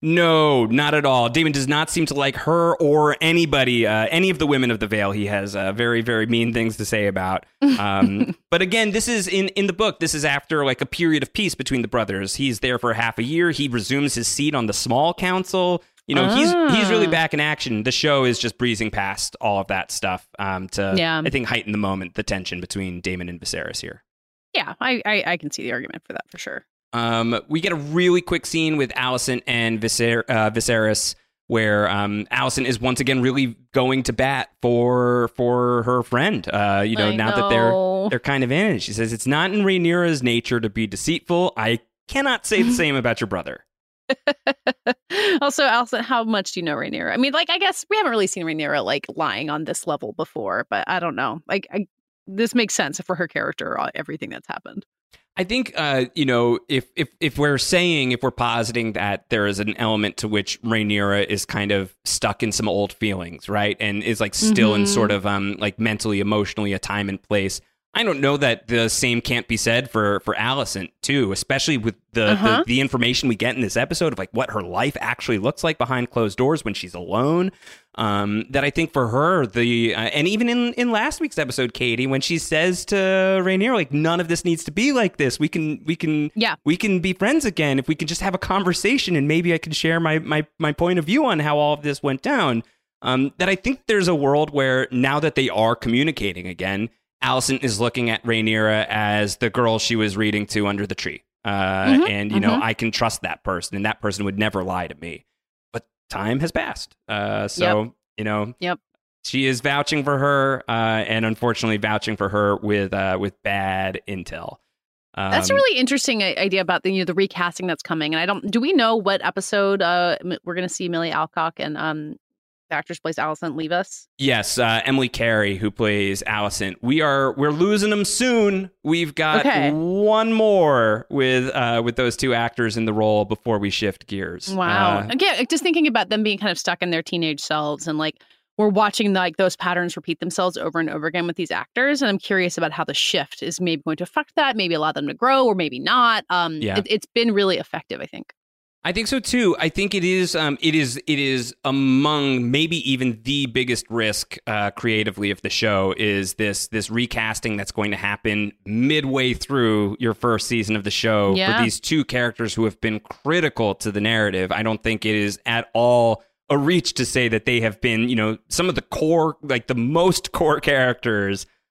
Speaker 5: no, not at all. Daemon does not seem to like her or anybody, uh, any of the women of the Vale. He has uh, very, very mean things to say about. Um, but again, this is in, in the book. This is after like a period of peace between the brothers. He's there for half a year. He resumes his seat on the small council. You know,
Speaker 6: Ah.
Speaker 5: he's he's really back in action. The show is just breezing past all of that stuff um, to,
Speaker 6: Yeah.
Speaker 5: I think, heighten the moment, the tension between Daemon and Viserys here.
Speaker 6: Yeah, I, I I can see the argument for that for sure.
Speaker 5: Um, we get a really quick scene with Alicent and Viser- uh, Viserys, where um, Alicent is once again really going to bat for for her friend. Uh, you know,
Speaker 6: I
Speaker 5: now
Speaker 6: know.
Speaker 5: that they're they're kind of in it, she says it's not in Rhaenyra's nature to be deceitful. I cannot say the same about your brother.
Speaker 6: Also, Alison, how much do you know Rhaenyra? I mean, like, I guess we haven't really seen Rhaenyra like lying on this level before, but I don't know. Like, I, this makes sense for her character, uh, everything that's happened.
Speaker 5: I think, uh, you know, if, if if we're saying, if we're positing that there is an element to which Rhaenyra is kind of stuck in some old feelings, right? And is like still in
Speaker 6: Mhm.
Speaker 5: sort of um like mentally, emotionally a time and place. I don't know that the same can't be said for for Alicent too, especially with the,
Speaker 6: Uh-huh.
Speaker 5: the the information we get in this episode of like what her life actually looks like behind closed doors when she's alone. Um, that I think for her, the uh, and even in, in last week's episode, Katie, when she says to Rhaenyra, like, none of this needs to be like this. We can we can
Speaker 6: Yeah.
Speaker 5: we can be friends again if we can just have a conversation, and maybe I can share my my my point of view on how all of this went down. Um, that I think there's a world where now that they are communicating again, Alicent is looking at Rhaenyra as the girl she was reading to under the tree. Uh,
Speaker 6: Mhm,
Speaker 5: and, you know,
Speaker 6: mhm.
Speaker 5: I can trust that person, and that person would never lie to me. But time has passed. Uh, so,
Speaker 6: Yep.
Speaker 5: you know,
Speaker 6: Yep.
Speaker 5: she is vouching for her, uh, and unfortunately vouching for her with uh, with bad intel. Um,
Speaker 6: That's a really interesting i- idea about the you know, the recasting that's coming. And I don't, do we know what episode uh, m- we're going to see Millie Alcock and um, the actress plays Alicent leave us?
Speaker 5: Yes, uh, Emily Carey, who plays Alicent. We are we're losing them soon. We've got
Speaker 6: Okay.
Speaker 5: one more with uh, with those two actors in the role before we shift gears.
Speaker 6: Wow.
Speaker 5: Uh,
Speaker 6: Again, just thinking about them being kind of stuck in their teenage selves and like we're watching like those patterns repeat themselves over and over again with these actors. And I'm curious about how the shift is maybe going to affect that, maybe allow them to grow or maybe not. Um,
Speaker 5: Yeah.
Speaker 6: it, it's been really effective, I think.
Speaker 5: I think so too. I think it is. Um, it is. It is among maybe even the biggest risk uh, creatively of the show is this this recasting that's going to happen midway through your first season of the show
Speaker 6: Yeah.
Speaker 5: for these two characters who have been critical to the narrative. I don't think it is at all a reach to say that they have been, you know, some of the core, like the most core characters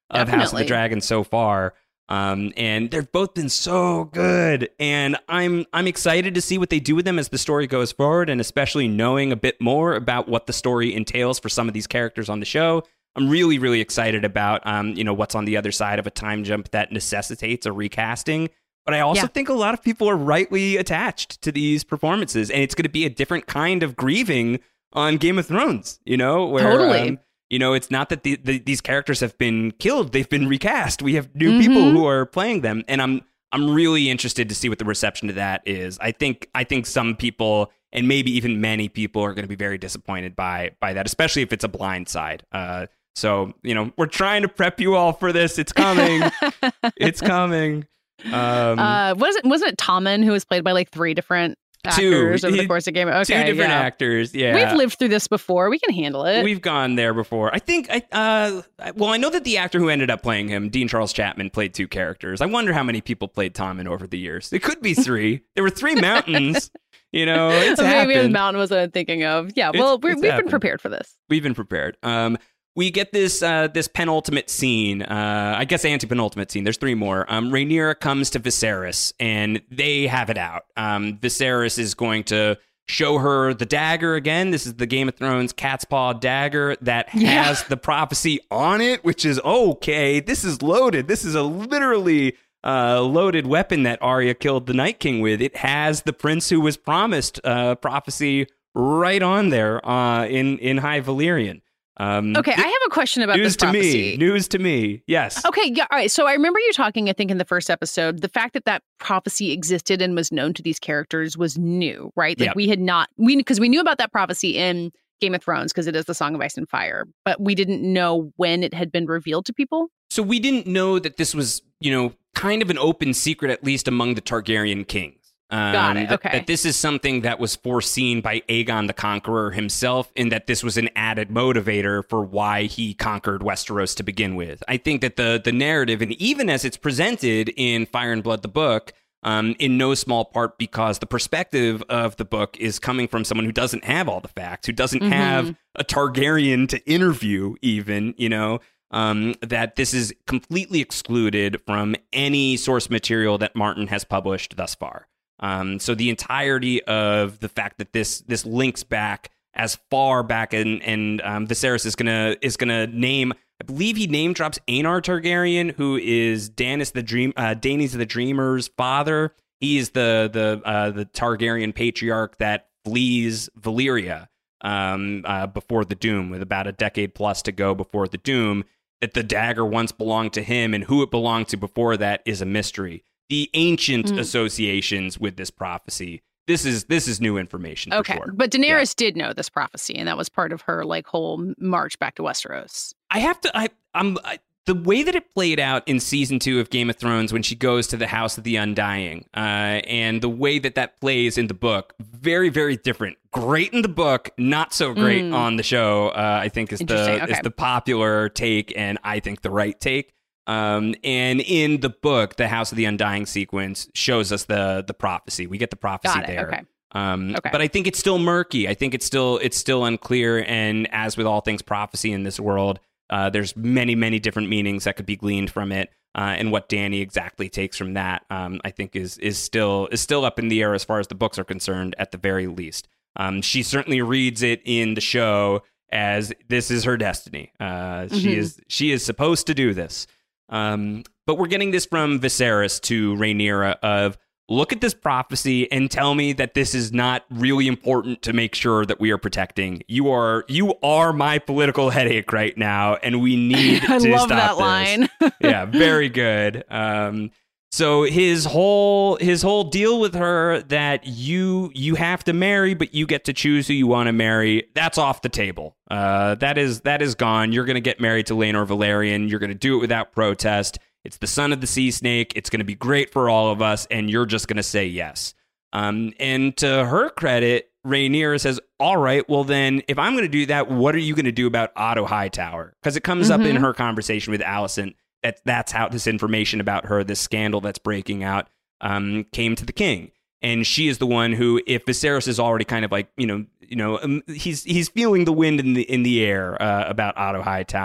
Speaker 5: of House of the
Speaker 6: Definitely.
Speaker 5: Dragon so far. Um, and they've both been so good, and I'm I'm excited to see what they do with them as the story goes forward, and especially knowing a bit more about what the story entails for some of these characters on the show. I'm really, really excited about um, you know, what's on the other side of a time jump that necessitates a recasting. But I also
Speaker 6: Yeah.
Speaker 5: think a lot of people are rightly attached to these performances, and it's going to be a different kind of grieving on Game of Thrones, you know, where
Speaker 6: Totally.
Speaker 5: um, you know, it's not that the, the, these characters have been killed; they've been recast. We have new
Speaker 6: Mhm.
Speaker 5: people who are playing them, and I'm I'm really interested to see what the reception to that is. I think I think some people, and maybe even many people, are going to be very disappointed by by that, especially if it's a blind side. Uh, so you know, we're trying to prep you all for this. It's coming. It's coming. Um,
Speaker 6: uh, wasn't wasn't it Tommen who was played by like three different actors
Speaker 5: Two.
Speaker 6: over the
Speaker 5: He-
Speaker 6: course of Game? Okay,
Speaker 5: two different
Speaker 6: yeah.
Speaker 5: actors. Yeah,
Speaker 6: We've lived through this before. We can handle it.
Speaker 5: We've gone there before. I think. I uh, well, I know that the actor who ended up playing him, Dean Charles Chapman, played two characters. I wonder how many people played Tommen over the years. It could be three. There were three mountains. You know, it's
Speaker 6: Maybe the
Speaker 5: happened.
Speaker 6: mountain was what I'm thinking of. Yeah,
Speaker 5: It's-
Speaker 6: well, we're,
Speaker 5: it's
Speaker 6: we've
Speaker 5: happened.
Speaker 6: been prepared for this.
Speaker 5: We've been prepared. Um, we get this uh, this penultimate scene. Uh, I guess anti-penultimate scene. There's three more. Um, Rhaenyra comes to Viserys, and they have it out. Um, Viserys is going to show her the dagger again. This is the Game of Thrones cat's paw dagger that has
Speaker 6: Yeah.
Speaker 5: the prophecy on it, which is okay. This is loaded. This is a literally uh, loaded weapon that Arya killed the Night King with. It has the prince who was promised uh, prophecy right on there uh, in in High Valyrian. Um,
Speaker 6: Okay, I have a question about
Speaker 5: news
Speaker 6: this
Speaker 5: to
Speaker 6: prophecy.
Speaker 5: me. News to me. Yes.
Speaker 6: Okay, yeah, all right. So I remember you talking, I think, in the first episode, the fact that that prophecy existed and was known to these characters was new, right? Like
Speaker 5: Yep.
Speaker 6: we had not, we because we knew about that prophecy in Game of Thrones because it is the Song of Ice and Fire, but we didn't know when it had been revealed to people.
Speaker 5: So we didn't know that this was, you know, kind of an open secret, at least among the Targaryen kings. Um,
Speaker 6: Got it,
Speaker 5: that-
Speaker 6: okay.
Speaker 5: That this is something that was foreseen by Aegon the Conqueror himself, and that this was an added motivator for why he conquered Westeros to begin with. I think that the the narrative, and even as it's presented in Fire and Blood, the book, um, in no small part because the perspective of the book is coming from someone who doesn't have all the facts, who doesn't
Speaker 6: Mhm.
Speaker 5: have a Targaryen to interview, even, you know. Um, that this is completely excluded from any source material that Martin has published thus far. Um, so the entirety of the fact that this this links back as far back, and and um, Viserys is gonna is gonna name, I believe he name drops Aenar Targaryen, who is Daenerys the Dream, uh, Daenerys the Dreamer's father. He is the the uh, the Targaryen patriarch that flees Valyria um, uh, before the Doom, with about a decade plus to go before the Doom. That the dagger once belonged to him, and who it belonged to before that is a mystery. The ancient
Speaker 6: Mm.
Speaker 5: associations with this prophecy. This is this is new information for
Speaker 6: Okay,
Speaker 5: sure.
Speaker 6: but Daenerys did know this prophecy, and that was part of her like whole march back to Westeros.
Speaker 5: I have to. I I'm I, the way that it played out in season two of Game of Thrones when she goes to the House of the Undying, uh, and the way that that plays in the book, very very different. Great in the book, not so great
Speaker 6: Mm.
Speaker 5: on the show. Uh, I think is the
Speaker 6: Interesting, okay.
Speaker 5: is the popular take, and I think the right take. Um, and in the book, the House of the Undying sequence shows us the the prophecy. We get the prophecy
Speaker 6: Got it,
Speaker 5: there.
Speaker 6: okay.
Speaker 5: Um,
Speaker 6: Okay.
Speaker 5: But I think it's still murky. I think it's still it's still unclear. And as with all things prophecy in this world, uh, there's many many different meanings that could be gleaned from it. Uh, and what Dany exactly takes from that, um, I think is is still is still up in the air as far as the books are concerned, at the very least. Um, she certainly reads it in the show as this is her destiny. Uh, She
Speaker 6: Mhm.
Speaker 5: is she is supposed to do this. Um, but we're getting this from Viserys to Rhaenyra of, look at this prophecy and tell me that this is not really important to make sure that we are protecting. You are you are my political headache right now, and we need
Speaker 6: I
Speaker 5: to
Speaker 6: love
Speaker 5: stop
Speaker 6: that
Speaker 5: this.
Speaker 6: line.
Speaker 5: Yeah, very good. Um, so his whole his whole deal with her that you you have to marry, but you get to choose who you want to marry. That's off the table. Uh, that is that is gone. You're going to get married to Laenor Velaryon. You're going to do it without protest. It's the son of the sea snake. It's going to be great for all of us, and you're just going to say yes. Um, and to her credit, Rhaenyra says, all right, well then, if I'm going to do that, what are you going to do about Otto Hightower? Because it comes up in
Speaker 6: Mhm.
Speaker 5: her conversation with Alicent. That that's how this information about her, this scandal that's breaking out, um, came to the king. And she is the one who, if Viserys is already kind of like, you know, you know, um, he's he's feeling the wind in the in the air uh, about Otto Hightower.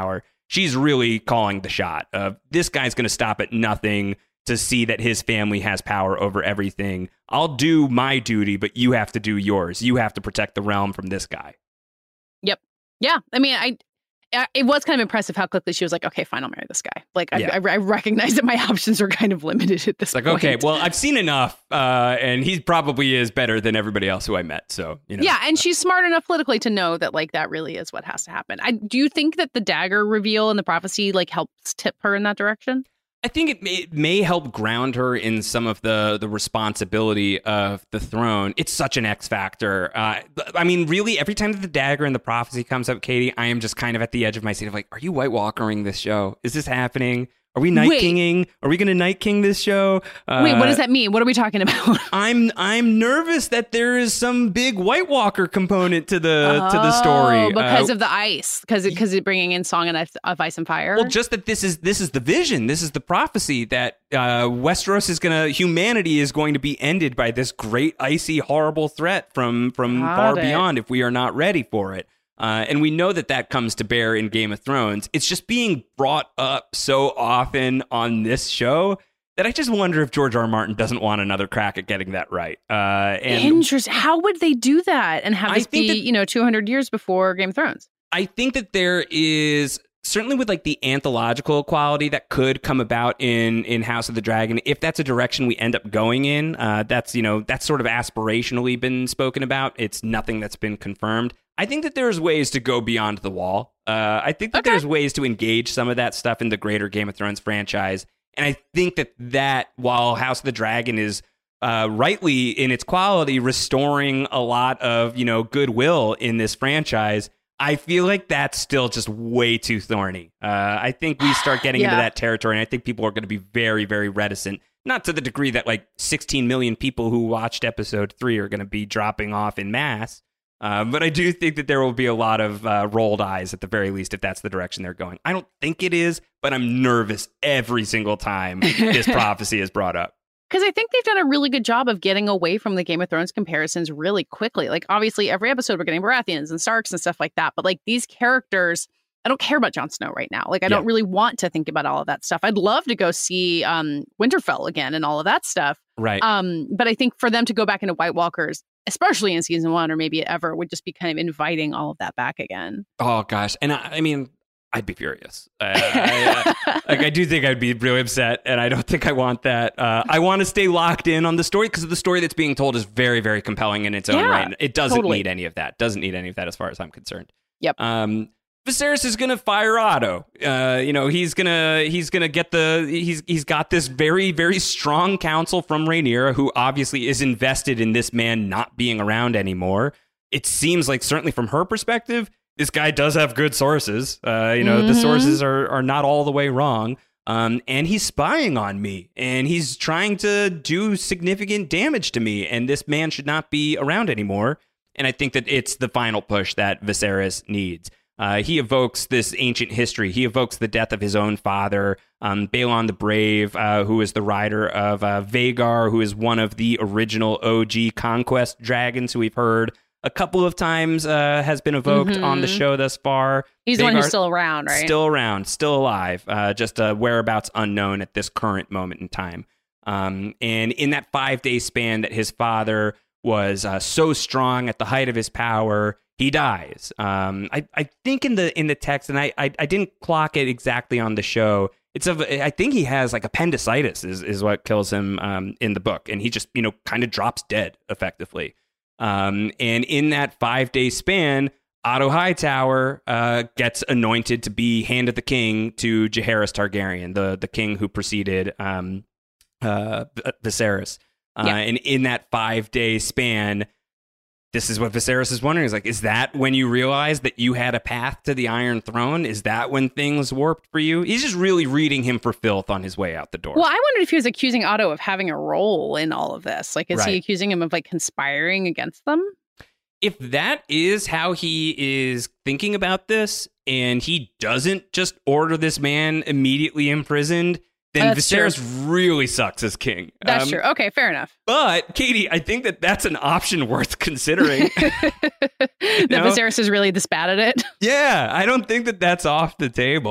Speaker 5: she's really calling the shot of this guy's going to stop at nothing to see that his family has power over everything. I'll do my duty, but you have to do yours. You have to protect the realm from this guy.
Speaker 6: Yep. Yeah. I mean, I, I it was kind of impressive how quickly she was like, okay, fine, I'll marry this guy. Like,
Speaker 5: Yeah.
Speaker 6: I, I, I recognize that my options are kind of limited at this
Speaker 5: Like,
Speaker 6: point.
Speaker 5: okay, well, I've seen enough, uh, and he probably is better than everybody else who I met. So, you know.
Speaker 6: Yeah, and she's smart enough politically to know that, like, that really is what has to happen. I do you think that the dagger reveal and the prophecy, like, helps tip her in that direction?
Speaker 5: I think it may, it may help ground her in some of the, the responsibility of the throne. It's such an X factor. Uh, I mean, really, every time that the dagger and the prophecy comes up, Katie, I am just kind of at the edge of my seat of like, are you White Walkering this show? Is this happening? Are we Night
Speaker 6: Wait.
Speaker 5: Kinging? Are we going to Night King this show? Uh,
Speaker 6: Wait, what does that mean? What are we talking about?
Speaker 5: I'm I'm nervous that there is some big White Walker component to the to the story
Speaker 6: Oh, because
Speaker 5: Uh,
Speaker 6: of the ice, because it, because it bringing in Song and Ice, of Ice and Fire.
Speaker 5: Well, just that this is this is the vision, this is the prophecy that uh, Westeros is gonna, humanity is going to be ended by this great icy horrible threat from from
Speaker 6: Got
Speaker 5: far
Speaker 6: it.
Speaker 5: beyond if we are not ready for it. Uh, and we know that that comes to bear in Game of Thrones. It's just being brought up so often on this show that I just wonder if George R. R. Martin doesn't want another crack at getting that right. Uh, and
Speaker 6: Interesting. How would they do that and have
Speaker 5: I
Speaker 6: this
Speaker 5: think
Speaker 6: be,
Speaker 5: that-
Speaker 6: you know, two hundred years before Game of Thrones?
Speaker 5: I think that there is certainly with like the anthological quality that could come about in in House of the Dragon, if that's a direction we end up going in. Uh, that's, you know, that's sort of aspirationally been spoken about. It's nothing that's been confirmed. I think that there's ways to go beyond the wall. Uh, I think that
Speaker 6: Okay.
Speaker 5: there's ways to engage some of that stuff in the greater Game of Thrones franchise. And I think that that while House of the Dragon is uh, rightly in its quality restoring a lot of, you know, goodwill in this franchise, I feel like that's still just way too thorny. Uh, I think we start getting into
Speaker 6: Yeah.
Speaker 5: that territory, and I think people are going to be very, very reticent. Not to the degree that like sixteen million people who watched episode three are going to be dropping off in mass. Uh, but I do think that there will be a lot of uh, rolled eyes at the very least if that's the direction they're going. I don't think it is, but I'm nervous every single time this prophecy is brought up.
Speaker 6: Because I think they've done a really good job of getting away from the Game of Thrones comparisons really quickly. Like, obviously, every episode we're getting Baratheons and Starks and stuff like that. But, like, these characters, I don't care about Jon Snow right now. Like, I
Speaker 5: Yeah.
Speaker 6: don't really want to think about all of that stuff. I'd love to go see um, Winterfell again and all of that stuff.
Speaker 5: Right.
Speaker 6: Um, but I think for them to go back into White Walkers, especially in season one or maybe ever, would just be kind of inviting all of that back again.
Speaker 5: Oh, gosh. And I, I mean, I'd be furious. Uh, I, I, like, I do think I'd be really upset, and I don't think I want that. Uh, I want to stay locked in on the story because the story that's being told is very, very compelling in its own
Speaker 6: Yeah,
Speaker 5: right. It doesn't
Speaker 6: totally.
Speaker 5: need any of that. Doesn't need any of that as far as I'm concerned.
Speaker 6: Yep.
Speaker 5: Um, Viserys is gonna fire Otto. Uh, you know, he's gonna he's gonna get the he's he's got this very, very strong counsel from Rhaenyra, who obviously is invested in this man not being around anymore. It seems like certainly from her perspective, this guy does have good sources. Uh, you know, the
Speaker 6: Mhm.
Speaker 5: sources are are not all the way wrong. Um, and he's spying on me, and he's trying to do significant damage to me, and this man should not be around anymore. And I think that it's the final push that Viserys needs. Uh, he evokes this ancient history. He evokes the death of his own father, um, Balon the Brave, uh, who is the rider of uh, Vhagar, who is one of the original O G conquest dragons who we've heard a couple of times uh, has been evoked
Speaker 6: Mhm.
Speaker 5: on the show thus far.
Speaker 6: He's the one who's
Speaker 5: Vhagar-
Speaker 6: still around, right?
Speaker 5: Still around, still alive, uh, just uh, whereabouts unknown at this current moment in time. Um, and in that five-day span that his father was uh, so strong at the height of his power, he dies. Um, I, I think in the in the text, and I, I I didn't clock it exactly on the show. It's of I think he has like appendicitis is is what kills him um, in the book, and he just you know kind of drops dead effectively. Um, and in that five day span, Otto Hightower uh, gets anointed to be Hand of the King to Jaehaerys Targaryen, the the king who preceded um, uh, Viserys. Uh,
Speaker 6: Yeah.
Speaker 5: And in that five day span, this is what Viserys is wondering. Is like, is that when you realized that you had a path to the Iron Throne? Is that when things warped for you? He's just really reading him for filth on his way out the door.
Speaker 6: Well, I wondered if he was accusing Otto of having a role in all of this. Like, is
Speaker 5: Right.
Speaker 6: he accusing him of like conspiring against them?
Speaker 5: If that is how he is thinking about this, and he doesn't just order this man immediately imprisoned, then
Speaker 6: That's
Speaker 5: Viserys
Speaker 6: true.
Speaker 5: really sucks as king.
Speaker 6: That's
Speaker 5: Um,
Speaker 6: true. Okay, fair enough.
Speaker 5: But, Katie, I think that that's an option worth considering.
Speaker 6: that
Speaker 5: know?
Speaker 6: Viserys is really this bad at it.
Speaker 5: Yeah, I don't think that that's off the table.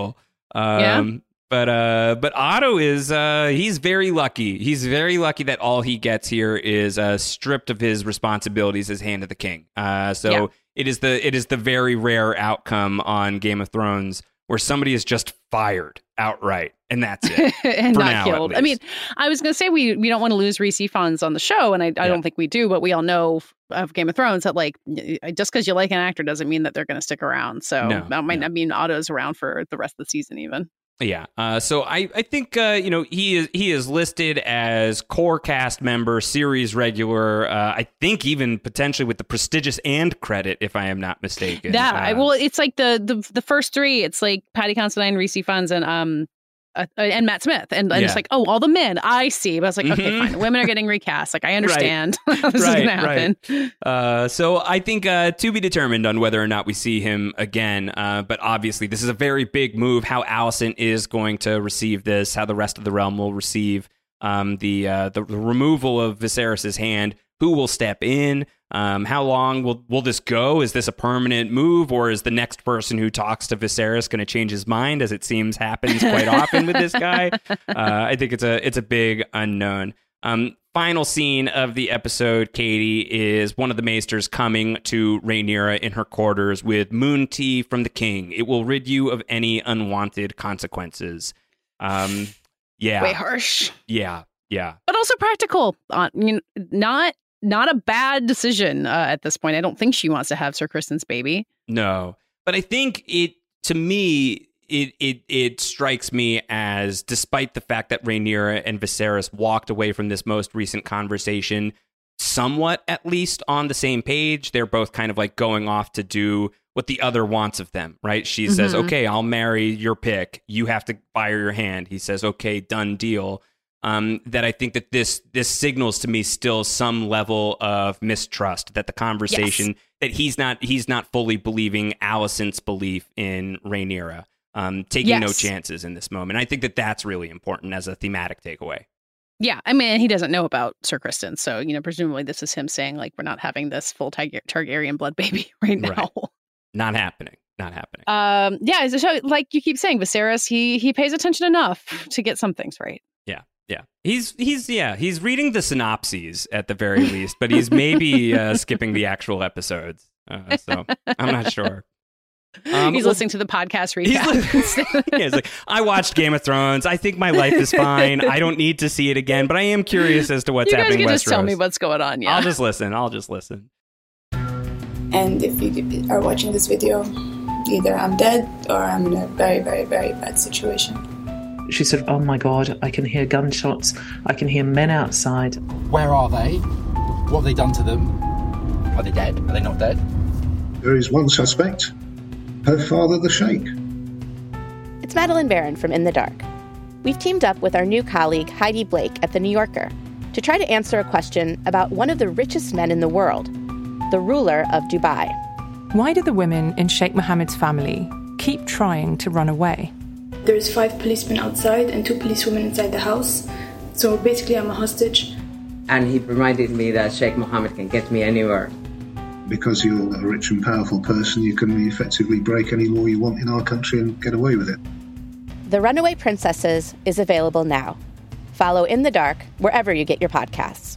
Speaker 5: Um,
Speaker 6: Yeah.
Speaker 5: But uh, but Otto is uh, he's very lucky. He's very lucky that all he gets here is uh, stripped of his responsibilities as Hand of the King. Uh, so
Speaker 6: Yeah.
Speaker 5: it is the it is the very rare outcome on Game of Thrones where somebody is just fired outright, and that's it.
Speaker 6: and
Speaker 5: For
Speaker 6: not
Speaker 5: now, at
Speaker 6: killed. I mean,
Speaker 5: least.
Speaker 6: I was going to say we we don't want to lose Rhys Ifans on the show, and I, I
Speaker 5: Yeah.
Speaker 6: don't think we do, but we all know of Game of Thrones that like just because you like an actor doesn't mean that they're going to stick around. So
Speaker 5: No,
Speaker 6: that might
Speaker 5: no.
Speaker 6: not mean Otto's around for the rest of the season even.
Speaker 5: Yeah. Uh, so I, I think uh, you know he is he is listed as core cast member, series regular. Uh, I think even potentially with the prestigious and credit, if I am not mistaken.
Speaker 6: That
Speaker 5: uh,
Speaker 6: I well, it's like the the the first three. It's like Paddy Considine, Rhys Ifans, and um. Uh, and Matt Smith, and, and
Speaker 5: Yeah.
Speaker 6: it's like, oh, all the men. I see, but I was like, okay,
Speaker 5: Mhm.
Speaker 6: fine. The women are getting recast. Like, I understand this is
Speaker 5: Right,
Speaker 6: going to happen.
Speaker 5: right. Uh, so I think uh, to be determined on whether or not we see him again. Uh, but obviously, this is a very big move. How Alicent is going to receive this, how the rest of the realm will receive um, the uh, the removal of Viserys's hand. Who will step in? Um, how long will will this go? Is this a permanent move, or is the next person who talks to Viserys going to change his mind, as it seems happens quite often with this guy? Uh, I think it's a it's a big unknown. Um, final scene of the episode, Katie, is one of the maesters coming to Rhaenyra in her quarters with moon tea from the king. It will rid you of any unwanted consequences. Um, yeah,
Speaker 6: Way harsh,
Speaker 5: yeah, yeah.
Speaker 6: but also practical. Uh, you know, not not a bad decision uh, at this point. I don't think she wants to have Sir Kristen's baby.
Speaker 5: No, but I think it, to me, it it it strikes me as, despite the fact that Rhaenyra and Viserys walked away from this most recent conversation somewhat at least on the same page, they're both kind of like going off to do what the other wants of them, right? She says,
Speaker 6: Mhm.
Speaker 5: okay, I'll marry your pick. You have to fire your hand. He says, okay, done deal. Um, that I think that this this signals to me still some level of mistrust, that the conversation
Speaker 6: Yes.
Speaker 5: that he's not he's not fully believing Alicent's belief in Rhaenyra, um, taking no
Speaker 6: Yes.
Speaker 5: chances in this moment. I think that that's really important as a thematic takeaway.
Speaker 6: Yeah, I mean, he doesn't know about Sir Kristen, so you know, presumably this is him saying like, we're not having this full Tar- Targaryen blood baby right now.
Speaker 5: Right. Not happening. Not happening.
Speaker 6: Um, yeah, it's a show, like you keep saying, Viserys, he he pays attention enough to get some things right.
Speaker 5: Yeah. Yeah. He's he's yeah, he's reading the synopses at the very least, but he's maybe uh, skipping the actual episodes. Uh, so I'm not sure. Um,
Speaker 6: He's
Speaker 5: well,
Speaker 6: listening to the podcast
Speaker 5: He's
Speaker 6: recap.
Speaker 5: like, yeah, it's like, I watched Game of Thrones. I think my life is fine. I don't need to see it again, but I am curious as to what's
Speaker 6: you guys
Speaker 5: happening
Speaker 6: can
Speaker 5: in
Speaker 6: just tell
Speaker 5: Westeros.
Speaker 6: me what's going on. Yeah,
Speaker 5: I'll just listen. I'll just listen.
Speaker 10: And if you are watching this video, either I'm dead or I'm in a very, very, very bad situation.
Speaker 11: She said, oh my God, I can hear gunshots. I can hear men outside.
Speaker 12: Where are they? What have they done to them? Are they dead? Are they not dead?
Speaker 13: There is one suspect, her father, the Sheikh.
Speaker 2: It's Madeline Barron from In the Dark. We've teamed up with our new colleague Heidi Blake at The New Yorker to try to answer a question about one of the richest men in the world, the ruler of Dubai.
Speaker 14: Why do the women in Sheikh Mohammed's family keep trying to run away?
Speaker 10: There's five policemen outside and two policewomen inside the house. So basically I'm a hostage.
Speaker 15: And he reminded me that Sheikh Mohammed can get me anywhere.
Speaker 13: Because you're a rich and powerful person, you can effectively break any law you want in our country and get away with it.
Speaker 2: The Runaway Princesses is available now. Follow In the Dark wherever you get your podcasts.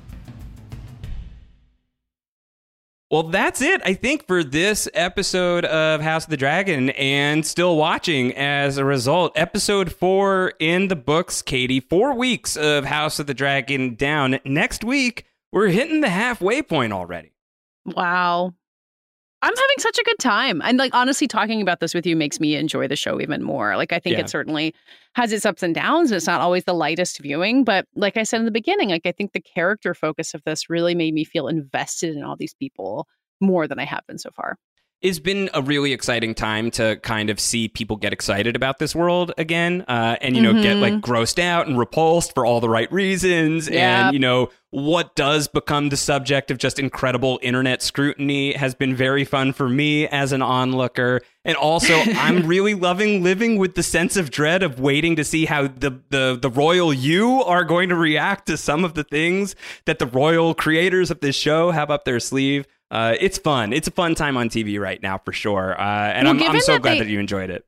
Speaker 5: Well, that's it, I think, for this episode of House of the Dragon, and still watching as a result. Episode four in the books, Katie. Four weeks of House of the Dragon down. Next week, we're hitting the halfway point already.
Speaker 6: Wow. I'm having such a good time. And like, honestly, talking about this with you makes me enjoy the show even more. Like, I think
Speaker 5: Yeah.
Speaker 6: it certainly has its ups and downs. And it's not always the lightest viewing. But like I said in the beginning, like, I think the character focus of this really made me feel invested in all these people more than I have been so far.
Speaker 5: It's been a really exciting time to kind of see people get excited about this world again, uh, and, you know,
Speaker 6: Mm-hmm.
Speaker 5: get like grossed out and repulsed for all the right reasons.
Speaker 6: Yeah.
Speaker 5: And, you know, what does become the subject of just incredible internet scrutiny has been very fun for me as an onlooker. And also, I'm really loving living with the sense of dread of waiting to see how the, the, the royal you are going to react to some of the things that the royal creators of this show have up their sleeve. Uh, it's fun. It's a fun time on T V right now, for sure. Uh, and
Speaker 6: Well,
Speaker 5: I'm, I'm
Speaker 6: given
Speaker 5: so
Speaker 6: that
Speaker 5: glad
Speaker 6: they-
Speaker 5: that you enjoyed it.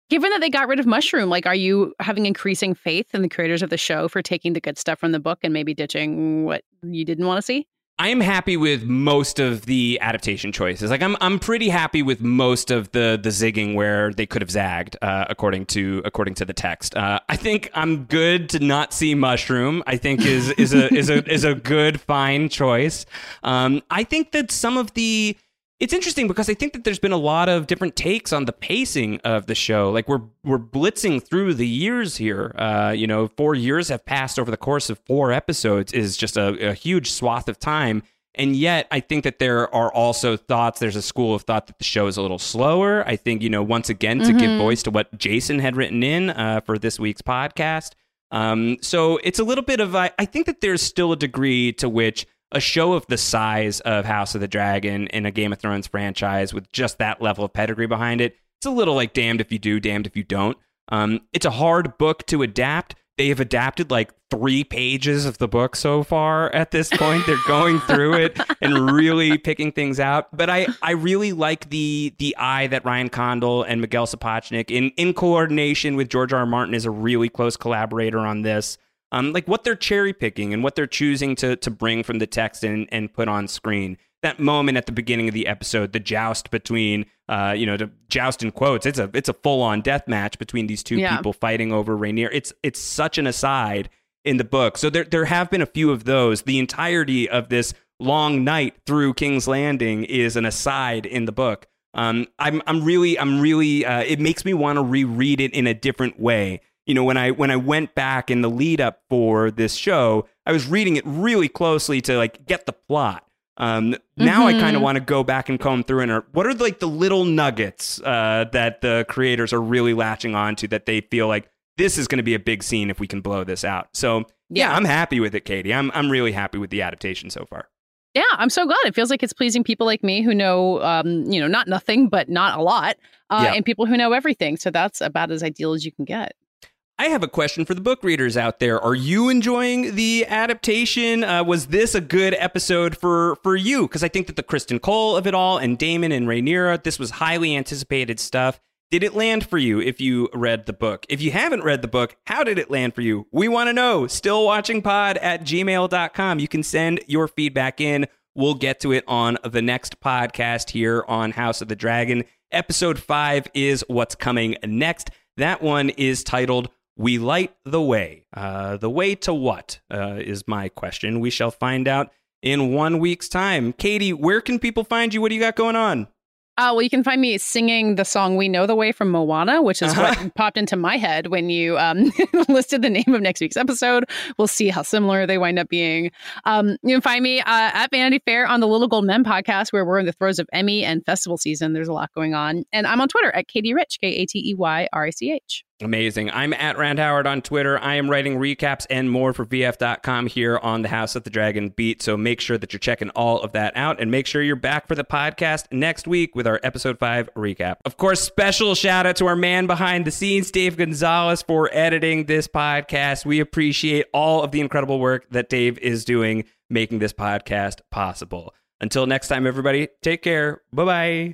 Speaker 6: Given that they got rid of Mushroom, like, are you having increasing faith in the creators of the show for taking the good stuff from the book and maybe ditching what you didn't want to see?
Speaker 5: I am happy with most of the adaptation choices. Like I'm, I'm pretty happy with most of the the zigging where they could have zagged, uh, according to according to the text. Uh, I think I'm good to not see Mushroom. I think is is a is a is a good fine choice. Um, I think that some of the It's interesting because I think that there's been a lot of different takes on the pacing of the show. Like we're we're blitzing through the years here. Uh, you know, four years have passed over the course of four episodes is just a, a huge swath of time. And yet I think that there are also thoughts, there's a school of thought that the show is a little slower. I think, you know, once again, to mm-hmm. give voice to what Jason had written in uh, for this week's podcast. Um, so it's a little bit of, I, I think that there's still a degree to which a show of the size of House of the Dragon in a Game of Thrones franchise with just that level of pedigree behind it, it's a little like damned if you do, damned if you don't. Um, it's a hard book to adapt. They have adapted like three pages of the book so far at this point. They're going through it and really picking things out. But I, I really like the the eye that Ryan Condal and Miguel Sapochnik, in, in coordination with George R. R. Martin, is a really close collaborator on this. Um, like what they're cherry picking and what they're choosing to to bring from the text and, and put on screen. That moment at the beginning of the episode, the joust between, uh, you know, the joust in quotes, it's a it's a full on death match between these two yeah. people fighting over Rhaenyra. It's it's such an aside in the book. So there there have been a few of those. The entirety of this long night through King's Landing is an aside in the book. Um, I'm I'm really I'm really uh, it makes me want to reread it in a different way. You know, when I when I went back in the lead up for this show, I was reading it really closely to like get the plot. Um, now mm-hmm. I kind of want to go back and comb through and are, what are like the little nuggets uh, that the creators are really latching on to that they feel like this is going to be a big scene if we can blow this out. So yeah, yeah I'm happy with it, Katie. I'm I'm really happy with the adaptation so far.
Speaker 6: Yeah, I'm so glad. It feels like it's pleasing people like me who know, um, you know, not nothing, but not a lot, uh, yeah. and people who know everything. So that's about as ideal as you can get.
Speaker 5: I have a question for the book readers out there. Are you enjoying the adaptation? Uh, was this a good episode for, for you? Because I think that the Kristen Cole of it all and Daemon and Rhaenyra, this was highly anticipated stuff. Did it land for you if you read the book? If you haven't read the book, how did it land for you? We want to know. Stillwatchingpod at gmail dot com. You can send your feedback in. We'll get to it on the next podcast here on House of the Dragon. Episode five is what's coming next. That one is titled We Light the Way. Uh, the way to what uh, is my question. We shall find out in one week's time. Katie, where can people find you? What do you got going on?
Speaker 6: Uh, well, you can find me singing the song We Know the Way from Moana, which is uh-huh. what popped into my head when you um, listed the name of next week's episode. We'll see how similar they wind up being. Um, you can find me uh, at Vanity Fair on the Little Gold Men podcast, where we're in the throes of Emmy and festival season. There's a lot going on. And I'm on Twitter at Katie Rich, K A T E Y R I C H.
Speaker 5: Amazing. I'm at Rand Howard on Twitter. I am writing recaps and more for V F dot com here on the House of the Dragon beat. So make sure that you're checking all of that out and make sure you're back for the podcast next week with our episode five recap. Of course, special shout out to our man behind the scenes, Dave Gonzalez, for editing this podcast. We appreciate all of the incredible work that Dave is doing making this podcast possible. Until next time, everybody, take care. Bye-bye.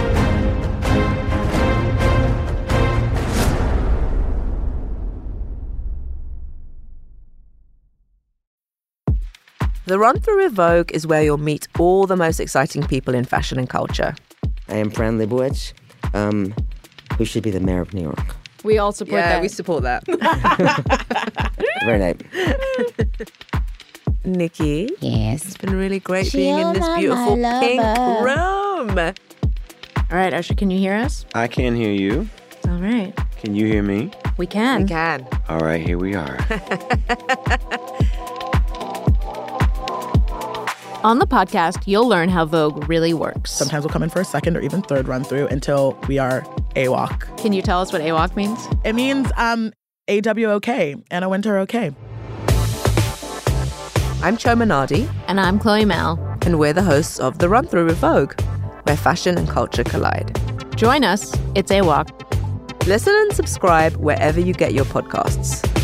Speaker 16: The Run Through with Vogue is where you'll meet all the most exciting people in fashion and culture.
Speaker 17: I am Fran Lebowitz, um, who should be the mayor of New York.
Speaker 18: We all support
Speaker 16: yeah,
Speaker 18: that.
Speaker 16: we support that.
Speaker 17: Very nice.
Speaker 16: Nikki.
Speaker 19: Yes.
Speaker 16: It's been really great
Speaker 19: Chill
Speaker 16: being in this beautiful pink room.
Speaker 18: All right, Usher, can you hear us?
Speaker 3: I can hear you.
Speaker 18: All right.
Speaker 3: Can you hear me?
Speaker 18: We can.
Speaker 16: We can.
Speaker 3: All right, here we are.
Speaker 18: On the podcast, you'll learn how Vogue really works.
Speaker 20: Sometimes we'll come in for a second or even third run through until we are AWOC.
Speaker 18: Can you tell us what AWOC means?
Speaker 20: It means um, A W O K, Anna Wintour okay.
Speaker 16: I'm Choma Nadi.
Speaker 18: And I'm Chloe Mal.
Speaker 16: And we're the hosts of The Run Through with Vogue, where fashion and culture collide.
Speaker 18: Join us. It's AWOC.
Speaker 16: Listen and subscribe wherever you get your podcasts.